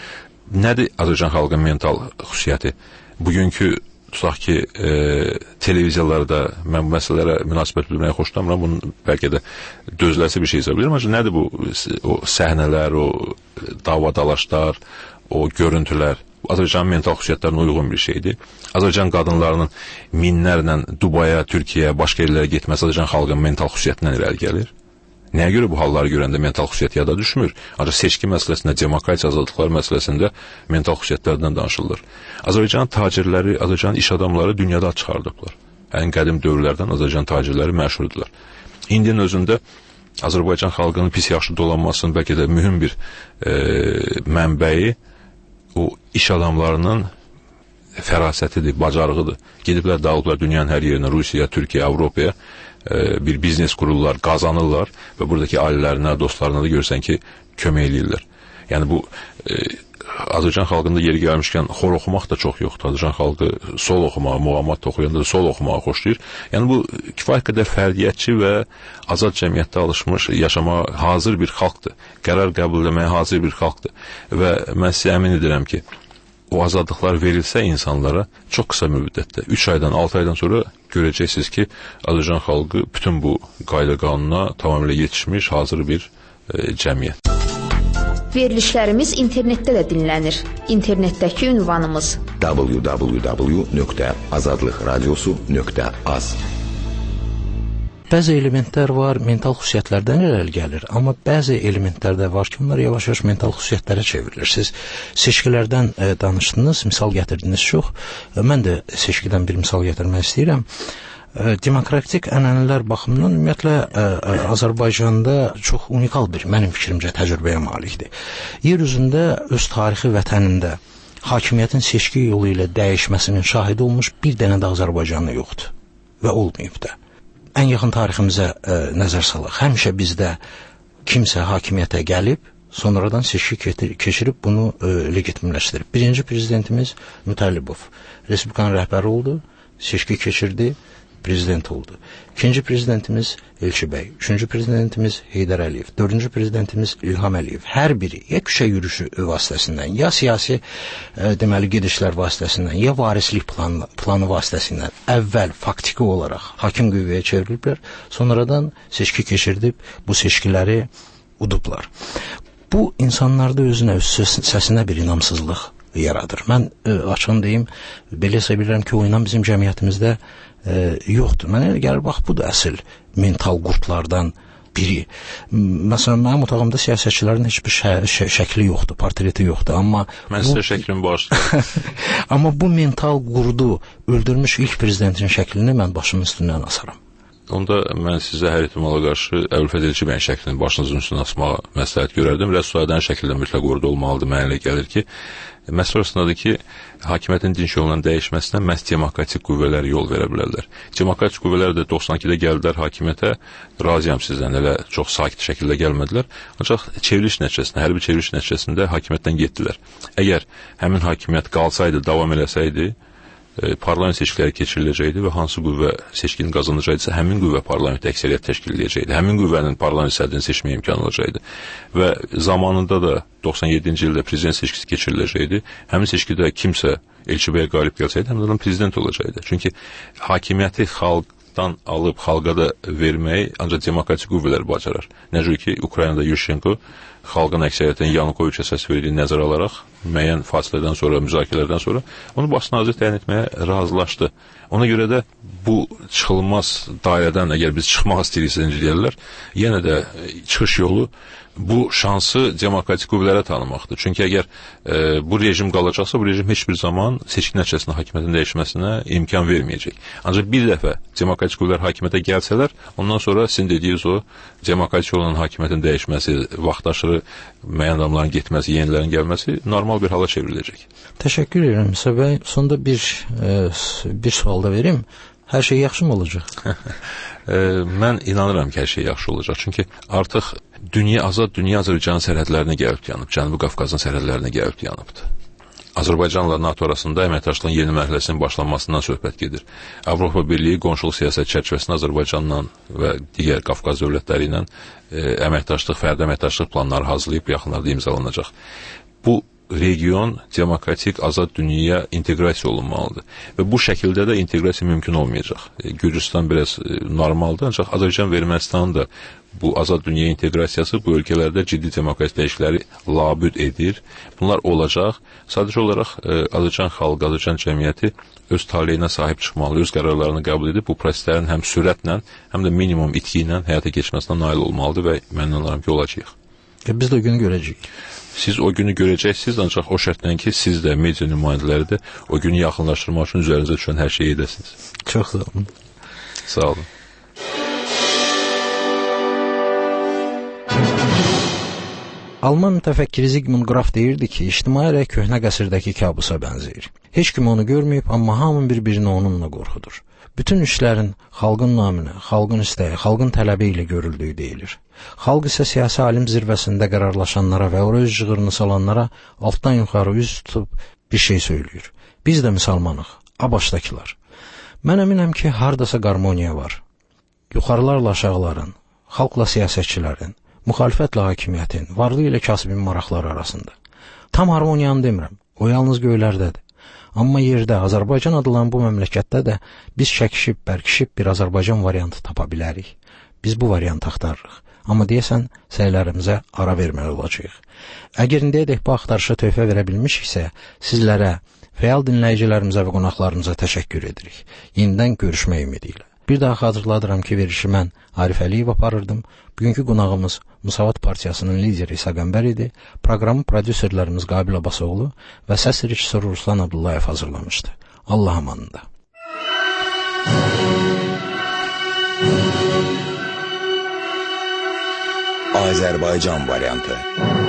Nədir Azərbaycan xalqının mental xüsusiyyəti? Bugünkü tutaq ki, e, televiziyalarda mən bu məsələlərə münasibət bilməyə xoşlamıram. Bunun bəlkə də dözüləsi bir şey hesab edirəm. Nədir bu o səhnələr, o davadalaşlar, o görüntülər? Azərbaycanın mental xüsusiyyətlərinə uyğun bir şeydir. Azərbaycan qadınlarının minlərlə Dubaya, Türkiyəyə, başqa yerlərə getməsi Azərbaycan xalqının mental xüsusiyyətindən irəli gəlir. Nəyə görə bu halları görəndə mental xüsusiyyət yada düşmür? Ancaq seçki məsələsində, demokratiya azadlıqlar məsələsində mental xüsusiyyətlərdən danışılır. Azərbaycan tacirləri, Azərbaycan iş adamları dünyada çıxardıblar. Ən qədim dövrlərdən Azərbaycan tacirləri məşhurdular. İndinin özündə Azərbaycan xalqının pis yaxşı dolanmasının bəlkə də mühüm bir e, mənbəyi o iş adamlarının fərasətidir, bacarığıdır. Gediblər, dağılıblar dünyanın hər yerinə, Rusiya, Türkiyə, Avropaya e, bir biznes qururlar, qazanırlar və buradakı ailələrinə, dostlarına da görsən ki, kömək edirlər. Yəni bu e, Azərbaycan xalqında yeri gəlmişkən xor oxumaq da çox yoxdur. Azərbaycan xalqı sol oxumağı, muğamat oxuyanda da sol oxumağı xoşlayır. Yəni bu kifayət qədər fərdiyyətçi və azad cəmiyyətdə alışmış, yaşamağa hazır bir xalqdır. Qərar qəbul etməyə hazır bir xalqdır. Və mən sizə əmin edirəm ki, o azadlıqlar verilsə insanlara çox qısa müddətdə, üç aydan, altı aydan sonra görəcəksiniz ki, Azərbaycan xalqı bütün bu qayda qanuna tamamilə yetişmiş, hazır bir e, cəmiyyət. Verilişlərimiz internetdə də dinlənir. İnternetdəki ünvanımız w w w nöqtə azadlıq radiosu nöqtə az. Bəzi elementlər var, mental xüsusiyyətlərdən irəli gəlir, amma bəzi elementlər də var ki, onlar yavaş-yavaş mental xüsusiyyətlərə çevrilir. Siz seçkilərdən e, danışdınız, misal gətirdiniz çox. E, mən də seçkidən bir misal gətirmək istəyirəm. E, demokratik ənənələr baxımından ümumiyyətlə e, e, Azərbaycanda çox unikal bir, mənim fikrimcə, təcrübəyə malikdir. Yer üzündə öz tarixi vətənində hakimiyyətin seçki yolu ilə dəyişməsinin şahidi olmuş bir dənə də Azərbaycanlı yoxdur və olmayıb da. Ən yaxın tariximizə ə, nəzər salaq. Həmişə bizdə kimsə hakimiyyətə gəlib, sonradan seçki keçirib bunu ə, legitimləşdirib. Birinci prezidentimiz Mütəllibov Respublikanın rəhbəri oldu, seçki keçirdi, prezident oldu. İkinci prezidentimiz Elçi bəy, üçüncü prezidentimiz Heydər Əliyev, dördüncü prezidentimiz İlham Əliyev. Hər biri ya küçə yürüyüşü vasitəsindən, ya siyasi e, deməli gedişlər vasitəsindən, ya varislik planı, planı vasitəsindən əvvəl faktiki olaraq hakim qüvvəyə çevriliblər, sonradan seçki keçirdib bu seçkiləri udublar. Bu insanlarda özünə, öz səsinə bir inamsızlıq yaradır. Mən e, açığını deyim, belə bilirəm ki, o inan bizim cəmiyyətimizdə E, yoxdur. Mənə elə gəlir, bax, bu da əsl mental qurtlardan biri. Məsələn, mənim otağımda siyasətçilərin heç bir şə şə şəkli yoxdur, portreti yoxdur, amma mən sizə şəklimi bağışlayıram. Amma bu mental qurdu öldürmüş ilk prezidentin şəklini mən başımın üstündən asaram. Onda mən sizə hər ehtimala qarşı Əbülfəth Elçi bəyin şəklini başınızın üstünə asmağa məsləhət görərdim. Rəsədənin şəkildə mütləq orada olmalıdır. Mənə elə gəlir ki, məsələ orasındadır ki, hakimiyyətin dinç yolundan dəyişməsinə məhz demokratik qüvvələr yol verə bilərlər. Demokratik qüvvələr də doxsan ikidə gəldilər hakimiyyətə, razıyam sizdən, elə çox sakit şəkildə gəlmədilər. Ancaq çevriliş nəticəsində, hərbi çevriliş nəticəsində hakimiyyətdən getdilər. Əgər həmin hakimiyyət qalsaydı, davam eləsəydi, parlament seçkiləri keçiriləcəkdi və hansı qüvvə seçkini qazanacaqdısa, həmin qüvvə parlament əksəriyyət təşkil edəcəkdi. Həmin qüvvənin parlament sədrini seçməyə imkanı olacaqdı. Və zamanında da doxsan yeddinci ildə prezident seçkisi keçiriləcəkdi. Həmin seçkidə kimsə Elçi bəyə qalib gəlsəydi, həmin prezident olacaqdı. Çünki hakimiyyəti xalqdan alıb xalqa da verməyi ancaq demokratik qüvvələr bacarar. Necə ki, Ukraynada Yushchenko xalqın əksəriyyətinin Yanukoviçə səs verdiyini nəzərə alaraq müəyyən fasilədən sonra, müzakirələrdən sonra onu baş nazir təyin etməyə razılaşdı. Ona görə də bu çıxılmaz dairədən əgər biz çıxmaq istəyiriksə deyirlər, yenə də çıxış yolu bu şansı demokratik qüvvələrə tanımaqdır. Çünki əgər e, bu rejim qalacaqsa, bu rejim heç bir zaman seçki nəticəsində hakimiyyətin dəyişməsinə imkan verməyəcək. Ancaq bir dəfə demokratik qüvvələr hakimiyyətə gəlsələr, ondan sonra sizin dediyiniz o demokratik olan hakimiyyətin dəyişməsi, vaxtaşırı müəyyən adamların getməsi, yenilərin gəlməsi normal bir hala çevriləcək. Təşəkkür edirəm Musa bəy. Sonda bir e, bir sual da verim. Hər şey yaxşı mı olacaq? e, mən inanıram ki, hər şey yaxşı olacaq. Çünki artıq dünya, azad dünya Azərbaycanın sərhədlərinə gəlib yanıb, Cənubi Qafqazın sərhədlərinə gəlib yanıbdır. Azərbaycanla NATO arasında əməkdaşlığın yeni mərhələsinin başlanmasından söhbət gedir. Avropa Birliyi qonşuluq siyasət çərçivəsində Azərbaycanla və digər Qafqaz dövlətləri ilə e, əməkdaşlıq, fərdi əməkdaşlıq planları hazırlayıb yaxınlarda imzalanacaq. Bu region demokratik, azad dünyaya inteqrasiya olunmalıdır. Və bu şəkildə də inteqrasiya mümkün olmayacaq. Gürcüstan biraz normaldır, ancaq Azərbaycan və Ermənistanın da bu azad dünya inteqrasiyası bu ölkələrdə ciddi demokratik dəyişiklikləri labüd edir. Bunlar olacaq. Sadəcə olaraq Azərbaycan xalqı, Azərbaycan cəmiyyəti öz taleyinə sahib çıxmalı, öz qərarlarını qəbul edib bu proseslərin həm sürətlə, həm də minimum itki ilə həyata keçməsinə nail olmalıdır və mən inanıram ki, olacağıq. E, biz də o günü görəcəyik. Siz o günü görəcəksiniz, ancaq o şərtlə ki, siz də, media nümayəndələri də o günü yaxınlaşdırmaq üçün üzərinizə düşən hər şeyi edəsiniz. Çox sağ olun. Sağ olun. Alman mütəfəkkiri Zygmunt Graf deyirdi ki, ictimai rəy köhnə qəsrdəki kabusa bənzəyir. Heç kim onu görməyib, amma hamı bir-birini onunla qorxudur. Bütün işlərin xalqın naminə, xalqın istəyi, xalqın tələbi ilə görüldüyü deyilir. Xalq isə siyasi alim zirvəsində qərarlaşanlara və ora öz cığırını salanlara altdan yuxarı üz tutub bir şey söylüyor. Biz də müsəlmanıq, a başdakılar. Mən əminəm ki, hardasa qarmoniya var. Yuxarılarla aşağıların, xalqla siyasətçilərin, müxalifətlə hakimiyyətin, varlı ilə kasibin maraqları arasında. Tam harmoniyanı demirəm, o yalnız göylərdədir. Amma yerdə, Azərbaycan adlanan bu məmləkətdə də biz çəkişib, bərkişib bir Azərbaycan variantı tapa bilərik. Biz bu variantı axtarırıq. Amma deyəsən, səylərimizə ara verməli olacağıq. Əgər indiyədək bu axtarışa töhfə verə bilmişiksə, sizlərə, fəal dinləyicilərimizə və qonaqlarımıza təşəkkür edirik. Yenidən görüşmək ümidi ilə. Bir daha xatırladıram ki, verişi mən Arif Əliyev aparırdım. Bugünkü qonağımız Müsavat Partiyasının lideri İsa Qəmbər idi. Proqramı prodüserlərimiz Qabil Abasoğlu və səs rejissoru Ruslan Abdullayev hazırlamışdı. Allah amanında. Azərbaycan variantı.